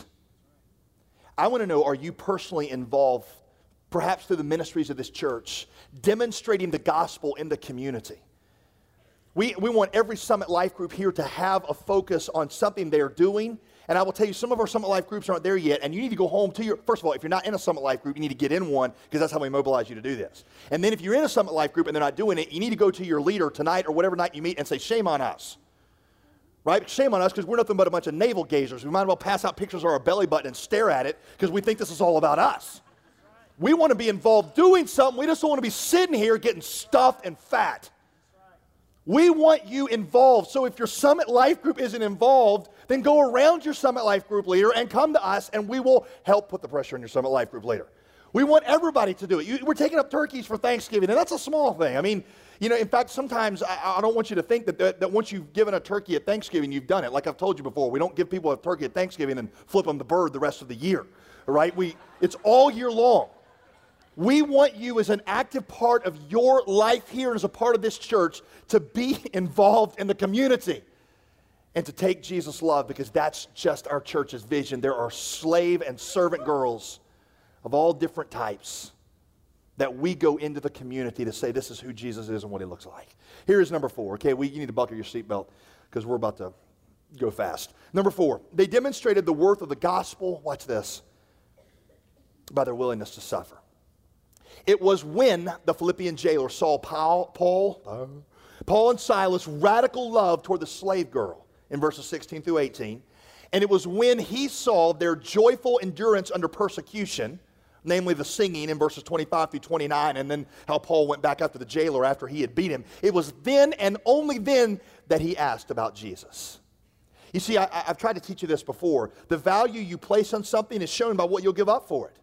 Speaker 1: I want to know, are you personally involved, perhaps through the ministries of this church, demonstrating the gospel in the community? We, we want every Summit Life group here to have a focus on something they're doing. And I will tell you, some of our Summit Life groups aren't there yet, and you need to go home to your, first of all, if you're not in a Summit Life group, you need to get in one, because that's how we mobilize you to do this. And then if you're in a Summit Life group and they're not doing it, you need to go to your leader tonight or whatever night you meet and say, shame on us. Right? Shame on us, because we're nothing but a bunch of navel gazers. We might as well pass out pictures of our belly button and stare at it, because we think this is all about us. We want to be involved doing something. We just don't want to be sitting here getting stuffed and fat. We want you involved. So if your Summit Life group isn't involved, then go around your Summit Life group leader and come to us, and we will help put the pressure on your Summit Life group leader. We want everybody to do it. You, we're taking up turkeys for Thanksgiving, and that's a small thing. I mean, you know, in fact, sometimes I, I don't want you to think that, that that once you've given a turkey at Thanksgiving, you've done it. Like I've told you before, we don't give people a turkey at Thanksgiving and flip them the bird the rest of the year. All right? We, it's all year long. We want you as an active part of your life here and as a part of this church to be involved in the community and to take Jesus' love, because that's just our church's vision. There are slave and servant girls of all different types that we go into the community to say this is who Jesus is and what he looks like. Here is number four. Okay, we, you need to buckle your seatbelt because we're about to go fast. Number four, they demonstrated the worth of the gospel, watch this, by their willingness to suffer. It was when the Philippian jailer saw Paul, Paul, Paul and Silas' radical love toward the slave girl in verses sixteen through eighteen. And it was when he saw their joyful endurance under persecution, namely the singing in verses twenty-five through twenty-nine, and then how Paul went back after the jailer after he had beat him. It was then and only then that he asked about Jesus. You see, I, I've tried to teach you this before. The value you place on something is shown by what you'll give up for it.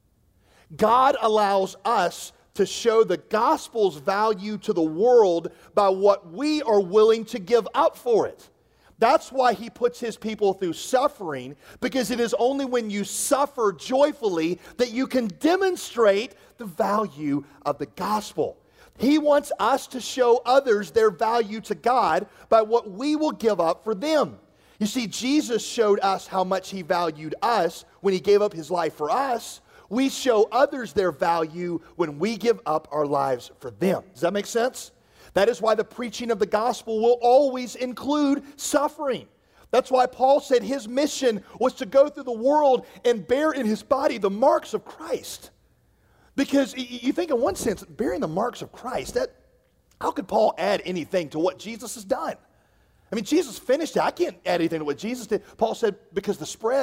Speaker 1: God allows us to show the gospel's value to the world by what we are willing to give up for it. That's why he puts his people through suffering, because it is only when you suffer joyfully that you can demonstrate the value of the gospel. He wants us to show others their value to God by what we will give up for them. You see, Jesus showed us how much he valued us when he gave up his life for us. We show others their value when we give up our lives for them. Does that make sense? That is why the preaching of the gospel will always include suffering. That's why Paul said his mission was to go through the world and bear in his body the marks of Christ. Because you think in one sense, bearing the marks of Christ, that how could Paul add anything to what Jesus has done? I mean, Jesus finished it. I can't add anything to what Jesus did. Paul said, because the spread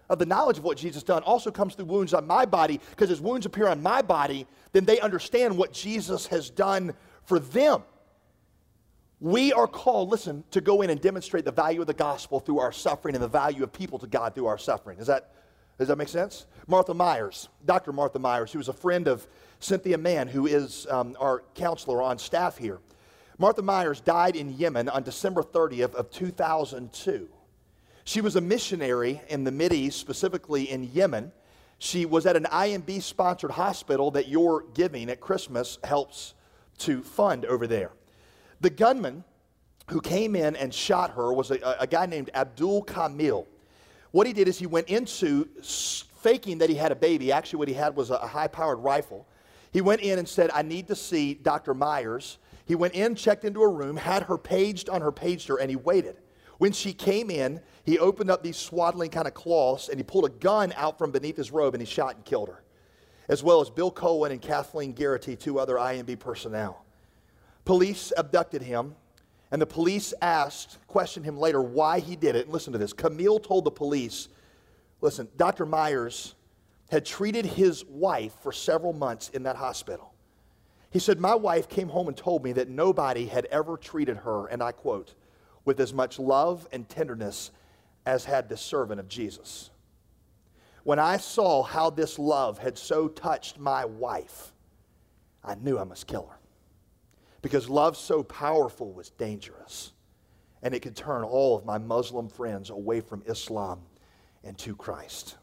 Speaker 1: of the knowledge of what Jesus done also comes through wounds on my body, because as wounds appear on my body, then they understand what Jesus has done for them. We are called, listen, to go in and demonstrate the value of the gospel through our suffering and the value of people to God through our suffering. Does that, does that make sense? Martha Myers, Doctor Martha Myers, who was a friend of Cynthia Mann, who is um, our counselor on staff here. Martha Myers died in Yemen on December thirtieth of two thousand two. She was a missionary in the Mideast, specifically in Yemen. She was at an I M B-sponsored hospital that your giving at Christmas helps to fund over there. The gunman who came in and shot her was a, a guy named Abdul Kamil. What he did is he went into faking that he had a baby. Actually, what he had was a, a high-powered rifle. He went in and said, I need to see Doctor Myers. He went in, checked into a room, had her paged on her pager, and he waited. When she came in, he opened up these swaddling kind of cloths, and he pulled a gun out from beneath his robe, and he shot and killed her, as well as Bill Cohen and Kathleen Garrity, two other I M B personnel. Police abducted him, and the police asked, questioned him later why he did it. And listen to this. Camille told the police, listen, Doctor Myers had treated his wife for several months in that hospital. He said, my wife came home and told me that nobody had ever treated her, and I quote, with as much love and tenderness as had this servant of Jesus. When I saw how this love had so touched my wife, I knew I must kill her. Because love so powerful was dangerous, and it could turn all of my Muslim friends away from Islam and to Christ.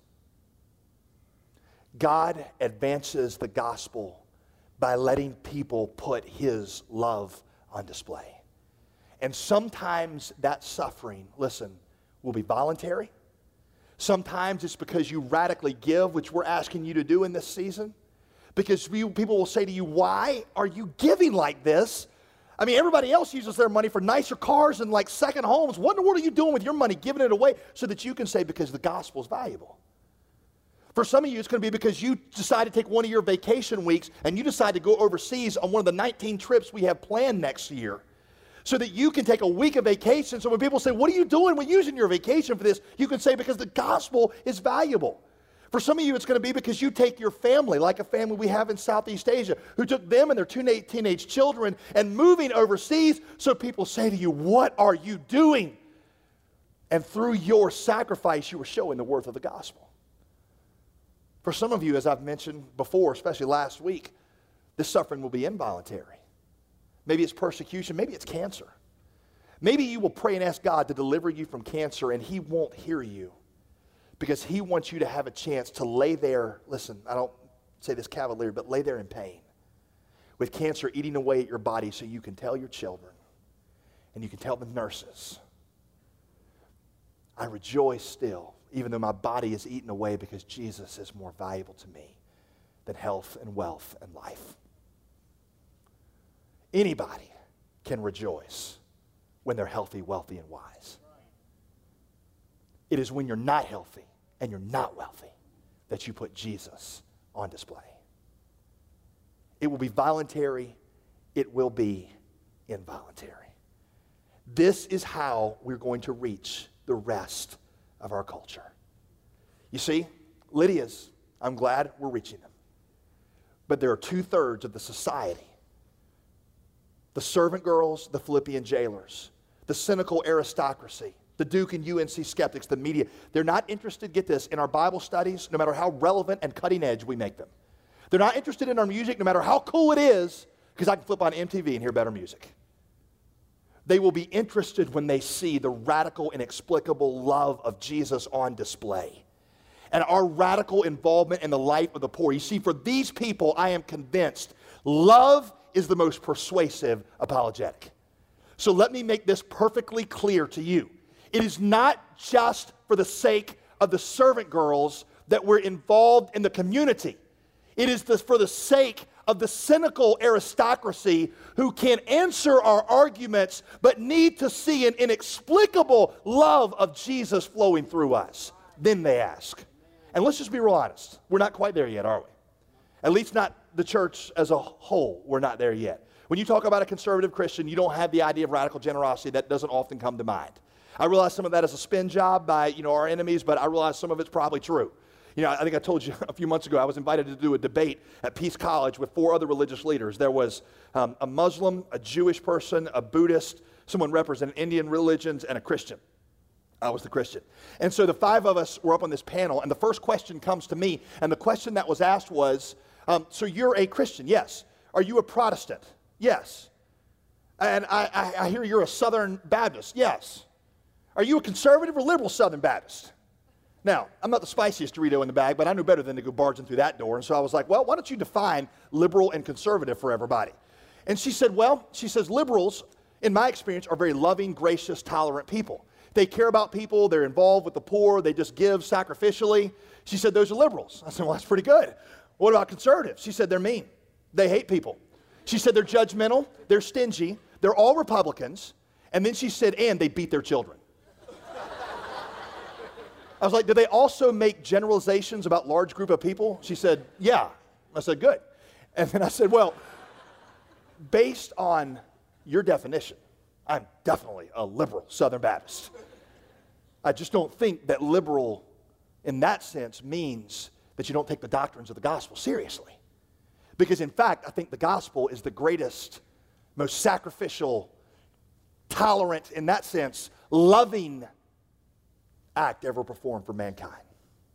Speaker 1: God advances the gospel by letting people put his love on display. And sometimes that suffering, listen, will be voluntary. Sometimes it's because you radically give, which we're asking you to do in this season. Because we, people will say to you, why are you giving like this? I mean, everybody else uses their money for nicer cars and like second homes. What in the world are you doing with your money, giving it away so that you can say, because the gospel is valuable? For some of you, it's going to be because you decide to take one of your vacation weeks and you decide to go overseas on one of the nineteen trips we have planned next year, so that you can take a week of vacation. So when people say, what are you doing when using your vacation for this? You can say, because the gospel is valuable. For some of you, it's going to be because you take your family, like a family we have in Southeast Asia, who took them and their two teenage children and moving overseas, so people say to you, what are you doing? And through your sacrifice, you were showing the worth of the gospel. For some of you, as I've mentioned before, especially last week, this suffering will be involuntary. Maybe it's persecution, maybe it's cancer. Maybe you will pray and ask God to deliver you from cancer, and he won't hear you because he wants you to have a chance to lay there, listen, I don't say this cavalier, but lay there in pain with cancer eating away at your body, so you can tell your children and you can tell the nurses, I rejoice still, even though my body is eaten away, because Jesus is more valuable to me than health and wealth and life. Anybody can rejoice when they're healthy, wealthy, and wise. It is when you're not healthy and you're not wealthy that you put Jesus on display. It will be voluntary. It will be involuntary. This is how we're going to reach the rest of our culture. You see, Lydia's, I'm glad we're reaching them. But there are two-thirds of the society, the servant girls, the Philippian jailers, the cynical aristocracy, the Duke and U N C skeptics, the media. They're not interested, get this, in our Bible studies, no matter how relevant and cutting edge we make them. They're not interested in our music, no matter how cool it is, because I can flip on M T V and hear better music. They will be interested when they see the radical, inexplicable love of Jesus on display, and our radical involvement in the life of the poor. You see, for these people, I am convinced love is the most persuasive apologetic. So let me make this perfectly clear to you. It is not just for the sake of the servant girls that we're involved in the community. It is the, for the sake of the cynical aristocracy who can answer our arguments but need to see an inexplicable love of Jesus flowing through us. Then they ask. And let's just be real honest. We're not quite there yet, are we? At least not the church as a whole. We're not there yet. When you talk about a conservative Christian, you don't have the idea of radical generosity. That doesn't often come to mind. I realize some of that is a spin job by, you know, our enemies, but I realize some of it's probably true. You know, I think I told you a few months ago, I was invited to do a debate at Peace College with four other religious leaders. There was um, a Muslim, a Jewish person, a Buddhist, someone representing Indian religions, and a Christian. I was the Christian. And so the five of us were up on this panel, and the first question comes to me, and the question that was asked was, um, so you're a Christian? Yes. Are you a Protestant? Yes. And I, I, I hear you're a Southern Baptist? Yes. Are you a conservative or liberal Southern Baptist? Now, I'm not the spiciest Dorito in the bag, but I knew better than to go barging through that door. And so I was like, well, why don't you define liberal and conservative for everybody? And she said, well, she says, liberals, in my experience, are very loving, gracious, tolerant people. They care about people. They're involved with the poor. They just give sacrificially. She said, those are liberals. I said, well, that's pretty good. What about conservatives? She said, they're mean. They hate people. She said, they're judgmental. They're stingy. They're all Republicans. And then she said, and they beat their children. I was like, do they also make generalizations about large group of people? She said, yeah. I said, good. And then I said, well, based on your definition, I'm definitely a liberal Southern Baptist. I just don't think that liberal in that sense means that you don't take the doctrines of the gospel seriously. Because in fact, I think the gospel is the greatest, most sacrificial, tolerant, in that sense, loving act ever performed for mankind.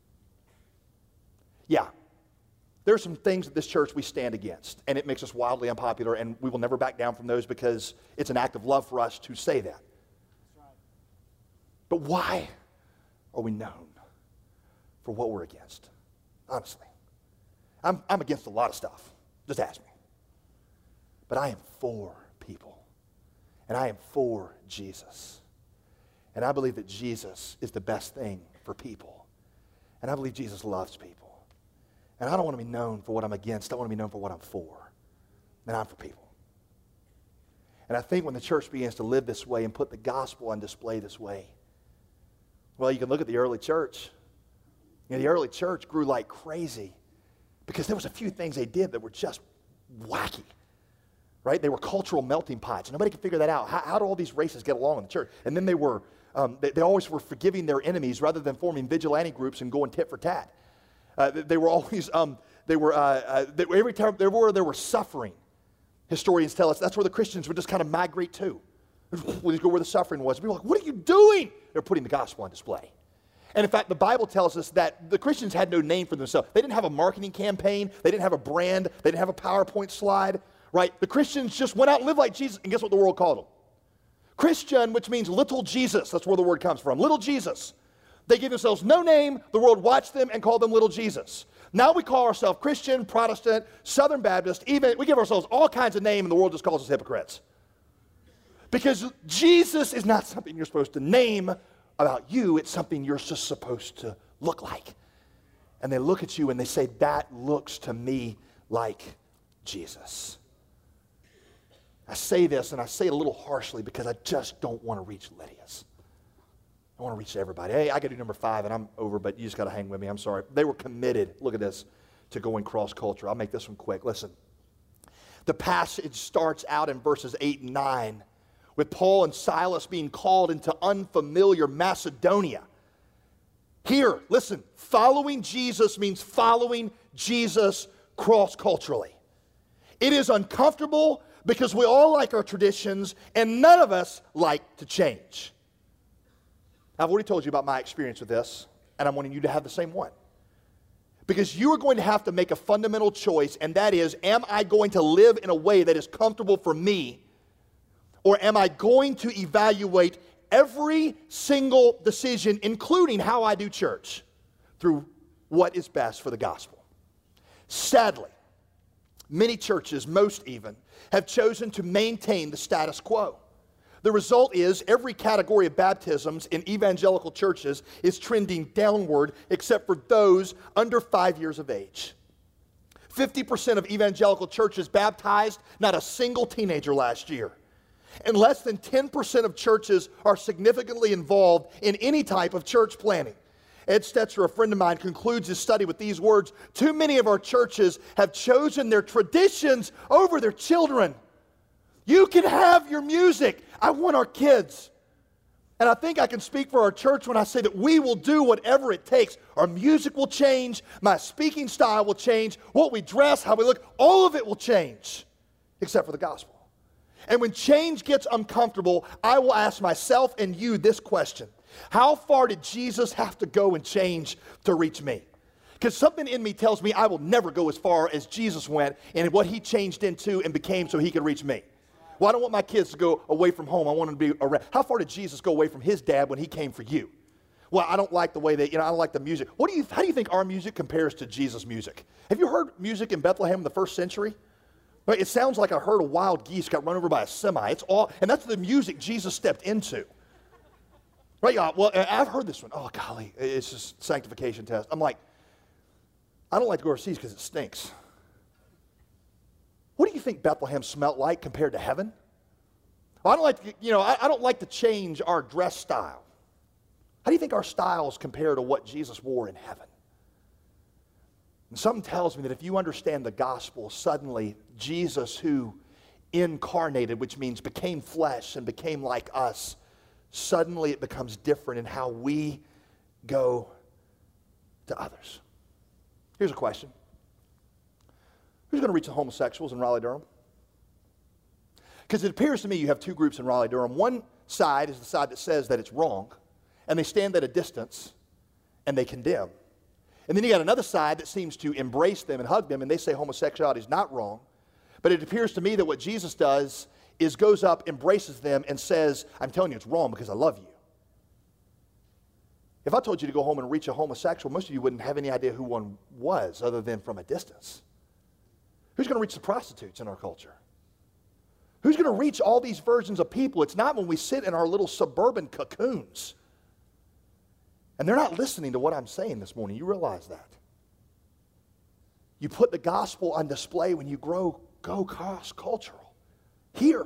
Speaker 1: Yeah, there are some things at this church we stand against, and it makes us wildly unpopular, and we will never back down from those because it's an act of love for us to say that. But why are we known for what we're against? Honestly. I'm, I'm against a lot of stuff. Just ask me. But I am for people, and I am for Jesus. And I believe that Jesus is the best thing for people. And I believe Jesus loves people. And I don't want to be known for what I'm against. I want to be known for what I'm for. And I'm for people. And I think when the church begins to live this way and put the gospel on display this way, well, you can look at the early church. You know, the early church grew like crazy because there was a few things they did that were just wacky. Right? They were cultural melting pots. Nobody could figure that out. How, how do all these races get along in the church? And then they were, um, they, they always were forgiving their enemies rather than forming vigilante groups and going tit for tat. Uh, they, they were always, um, they were, uh, uh, they, every time there were, there were suffering. Historians tell us that's where the Christians would just kind of migrate to. We'd go where the suffering was. People were like, what are you doing? They're putting the gospel on display. And in fact, the Bible tells us that the Christians had no name for themselves. They didn't have a marketing campaign. They didn't have a brand. They didn't have a PowerPoint slide. Right? The Christians just went out and lived like Jesus, and guess what the world called them? Christian, which means little Jesus. That's where the word comes from. Little Jesus. They gave themselves no name. The world watched them and called them little Jesus. Now we call ourselves Christian, Protestant, Southern Baptist. Even we give ourselves all kinds of names, and the world just calls us hypocrites. Because Jesus is not something you're supposed to name about you. It's something you're just supposed to look like. And they look at you and they say, that looks to me like Jesus. I say this, and I say it a little harshly because I just don't want to reach Lydia's. I want to reach everybody. Hey, I got to do number five, and I'm over, but you just got to hang with me. I'm sorry. They were committed, look at this, to going cross-culture. I'll make this one quick. Listen. The passage starts out in verses eight and nine with Paul and Silas being called into unfamiliar Macedonia. Here, listen, following Jesus means following Jesus cross-culturally. It is uncomfortable because we all like our traditions, and none of us like to change. I've already told you about my experience with this, and I'm wanting you to have the same one. Because you are going to have to make a fundamental choice, and that is, am I going to live in a way that is comfortable for me, or am I going to evaluate every single decision, including how I do church, through what is best for the gospel? Sadly, many churches, most even, have chosen to maintain the status quo. The result is every category of baptisms in evangelical churches is trending downward except for those under five years of age. fifty percent of evangelical churches baptized not a single teenager last year. And less than ten percent of churches are significantly involved in any type of church planning. Ed Stetzer, a friend of mine, concludes his study with these words: too many of our churches have chosen their traditions over their children. You can have your music. I want our kids And I think I can speak for our church when I say that we will do whatever it takes. Our music will change. My speaking style will change. What we dress, how we look, all of it will change, except for the gospel. And when change gets uncomfortable, I will ask myself and you this question. How far did Jesus have to go and change to reach me? Because something in me tells me I will never go as far as Jesus went and what he changed into and became so he could reach me. Well, I don't want my kids to go away from home. I want them to be around. How far did Jesus go away from his dad when he came for you? Well, I don't like the way that, you know, I don't like the music. What do you, how do you think our music compares to Jesus' music? Have you heard music in Bethlehem in the first century? Right? It sounds like a herd of wild geese got run over by a semi. It's all, and that's the music Jesus stepped into. Right, y'all? Well, I've heard this one. Oh, golly, it's just sanctification test. I'm like, I don't like to go overseas because it stinks. What do you think Bethlehem smelled like compared to heaven? Well, I don't like to, you know, I, I don't like to change our dress style. How do you think our styles compare to what Jesus wore in heaven? And something tells me that if you understand the gospel, suddenly Jesus who incarnated, which means became flesh and became like us, suddenly it becomes different in how we go to others. Here's a question. Who's going to reach the homosexuals in Raleigh-Durham? Because it appears to me you have two groups in Raleigh-Durham. One side is the side that says that it's wrong, and they stand at a distance, and they condemn. And then you got another side that seems to embrace them and hug them, and they say homosexuality is not wrong. But it appears to me that what Jesus does is goes up, embraces them, and says, I'm telling you it's wrong because I love you. If I told you to go home and reach a homosexual, most of you wouldn't have any idea who one was other than from a distance. Who's going to reach the prostitutes in our culture? Who's going to reach all these versions of people? It's not when we sit in our little suburban cocoons. And they're not listening to what I'm saying this morning. You realize that. You put the gospel on display when you grow, go cross-cultural. Here.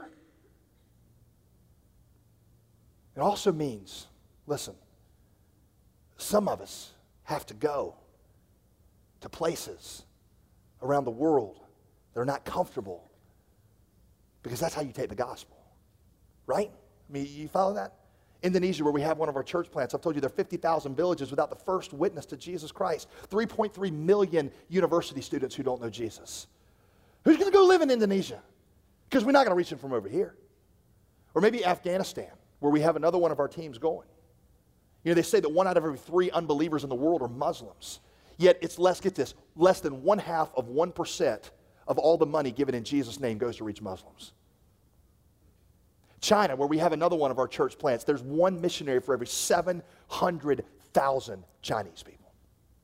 Speaker 1: It also means, listen, some of us have to go to places around the world that are not comfortable because that's how you take the gospel, right? I mean, you follow that? Indonesia, where we have one of our church plants, I've told you there are fifty thousand villages without the first witness to Jesus Christ. three point three million university students who don't know Jesus. Who's going to go live in Indonesia? Because we're not going to reach them from over here. Or maybe Afghanistan, where we have another one of our teams going. You know, they say that one out of every three unbelievers in the world are Muslims. Yet it's less, get this, less than one half of one percent of all the money given in Jesus' name goes to reach Muslims. China, where we have another one of our church plants, there's one missionary for every seven hundred thousand Chinese people.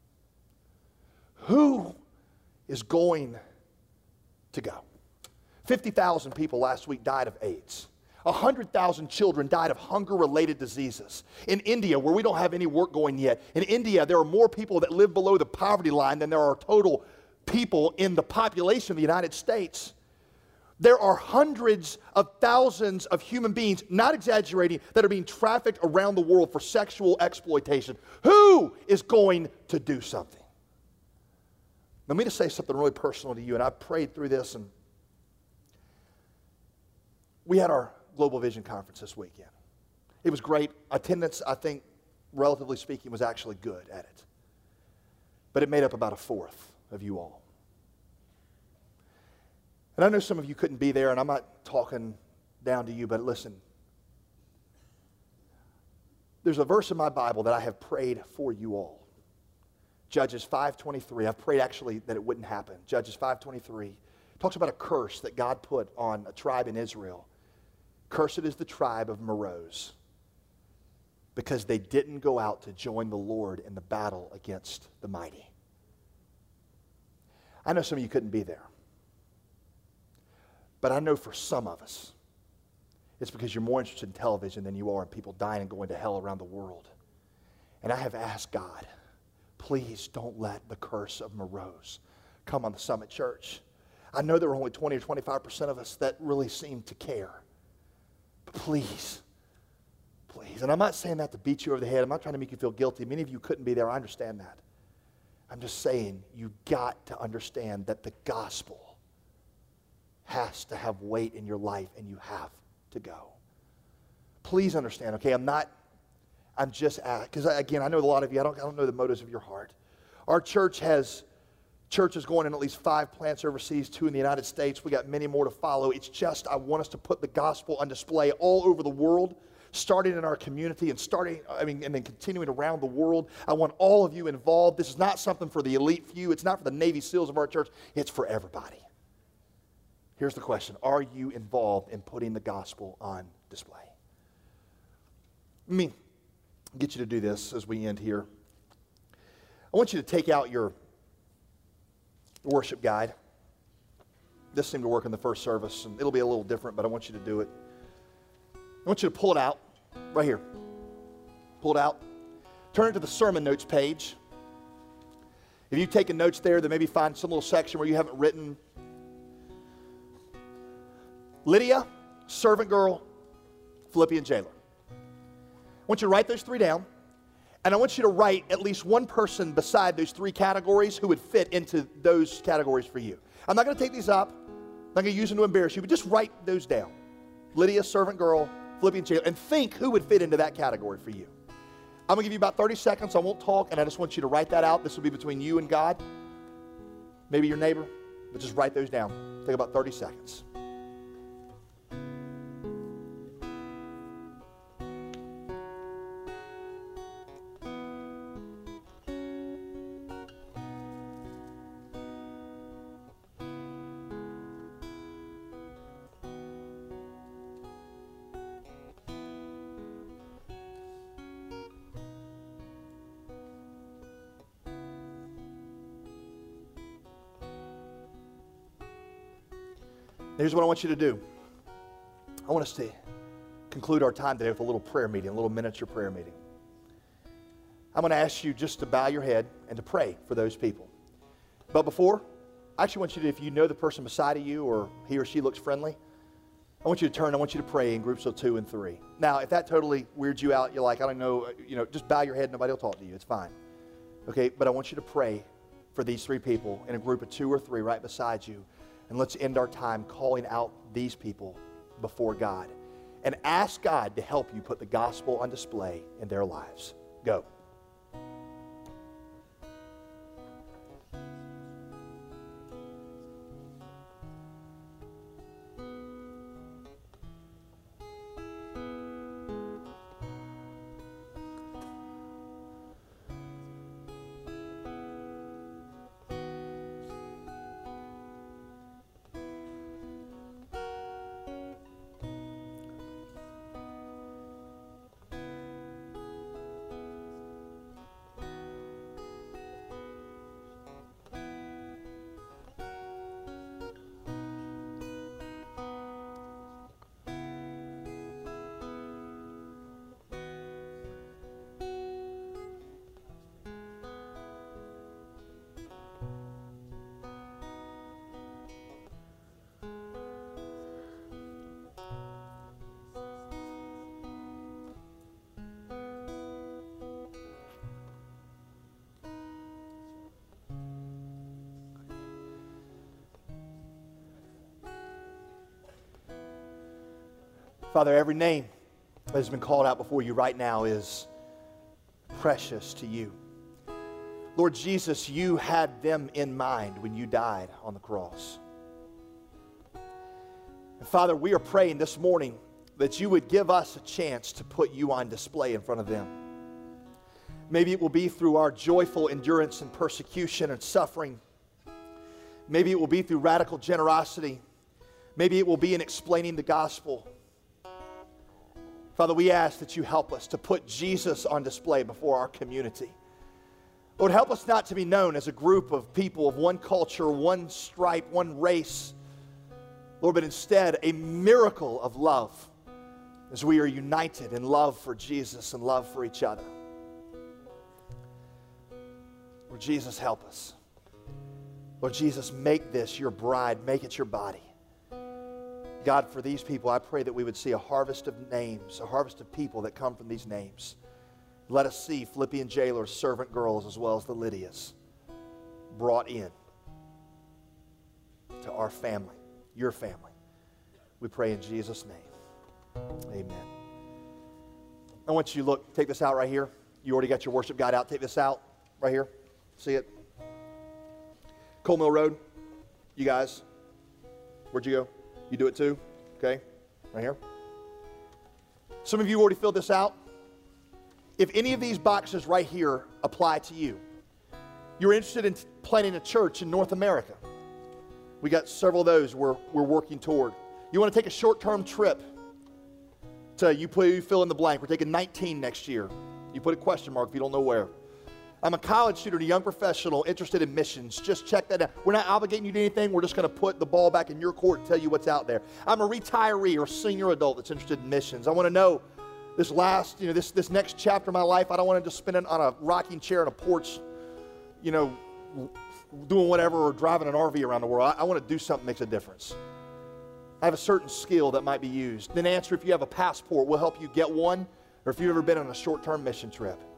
Speaker 1: Who is going to go? fifty thousand people last week died of AIDS. one hundred thousand children died of hunger-related diseases. In India, where we don't have any work going yet, in India, there are more people that live below the poverty line than there are total people in the population of the United States. There are hundreds of thousands of human beings, not exaggerating, that are being trafficked around the world for sexual exploitation. Who is going to do something? Let me just say something really personal to you, and I prayed through this, and we had our Global Vision Conference this weekend. It was great. Attendance, I think, relatively speaking, was actually good at it. But it made up about a fourth of you all. And I know some of you couldn't be there, and I'm not talking down to you, but listen. There's a verse in my Bible that I have prayed for you all. Judges five twenty-three. I've prayed actually that it wouldn't happen. Judges five twenty-three talks about a curse that God put on a tribe in Israel. Cursed is the tribe of Meroz, because they didn't go out to join the Lord in the battle against the mighty. I know some of you couldn't be there. But I know for some of us, it's because you're more interested in television than you are in people dying and going to hell around the world. And I have asked God, please don't let the curse of Meroz come on the Summit Church. I know there were only twenty or twenty-five percent of us that really seem to care. But please, please. And I'm not saying that to beat you over the head. I'm not trying to make you feel guilty. Many of you couldn't be there. I understand that. I'm just saying you've got to understand that the gospel has to have weight in your life, and you have to go. please understand, okay, I'm not, I'm just, because again, I know a lot of you, I don't, I don't know the motives of your heart. Our church has churches going in at least five plants overseas, two in the United States. We got many more to follow. It's just, I want us to put the gospel on display all over the world, starting in our community and starting, I mean, and then continuing around the world. I want all of you involved. This is not something for the elite few. It's not for the Navy SEALs of our church. It's for everybody. Here's the question. Are you involved in putting the gospel on display? Let me get you to do this as we end here. I want you to take out your worship guide. This seemed to work in the first service, and it'll be a little different, but I want you to do it. I want you to pull it out right here. Pull it out. Turn it to the sermon notes page. If you've taken notes there, then maybe find some little section where you haven't written. Lydia, servant girl, Philippian jailer. I want you to write those three down, and I want you to write at least one person beside those three categories who would fit into those categories for you. I'm not going to take these up. I'm not going to use them to embarrass you, but just write those down. Lydia, servant girl, Philippian jailer, and think who would fit into that category for you. I'm going to give you about thirty seconds. I won't talk, and I just want you to write that out. This will be between you and God, maybe your neighbor, but just write those down. Take about thirty seconds. Here's what I want you to do. I want us to conclude our time today with a little prayer meeting, a little miniature prayer meeting. I'm going to ask you just to bow your head and to pray for those people. But before, I actually want you to, if you know the person beside of you or he or she looks friendly, I want you to turn, I want you to pray in groups of two and three. Now, if that totally weirds you out, you're like, I don't know, you know, just bow your head, nobody will talk to you, it's fine. Okay, but I want you to pray for these three people in a group of two or three right beside you. And let's end our time calling out these people before God. And ask God to help you put the gospel on display in their lives. Go. Father, every name that has been called out before you right now is precious to you. Lord Jesus, you had them in mind when you died on the cross. And Father, we are praying this morning that you would give us a chance to put you on display in front of them. Maybe it will be through our joyful endurance in persecution and suffering. Maybe it will be through radical generosity. Maybe it will be in explaining the gospel. Father, we ask that you help us to put Jesus on display before our community. Lord, help us not to be known as a group of people of one culture, one stripe, one race. Lord, but instead a miracle of love as we are united in love for Jesus and love for each other. Lord Jesus, help us. Lord Jesus, make this your bride, make it your body. God, for these people, I pray that we would see a harvest of names, a harvest of people that come from these names. Let us see Philippian jailers, servant girls, as well as the Lydias brought in to our family, your family. We pray in Jesus' name. Amen. I want you to look, take this out right here. You already got your worship guide out. Take this out right here. See it? Coal Mill Road. You guys, where'd you go? You do it too? Okay, right here. Some of you already filled this out. If any of these boxes right here apply to you, you're interested in planting a church in North America. We got several of those we're, we're working toward. You want to take a short-term trip to, you put, you fill in the blank. We're taking nineteen next year. You put a question mark if you don't know where. I'm a college student, a young professional interested in missions. Just check that out. We're not obligating you to anything. We're just going to put the ball back in your court and tell you what's out there. I'm a retiree or senior adult that's interested in missions. I want to know this last, you know, this, this next chapter of my life. I don't want to just spend it on a rocking chair on a porch, you know, doing whatever or driving an R V around the world. I, I want to do something that makes a difference. I have a certain skill that might be used. Then answer if you have a passport. We'll help you get one, or if you've ever been on a short-term mission trip.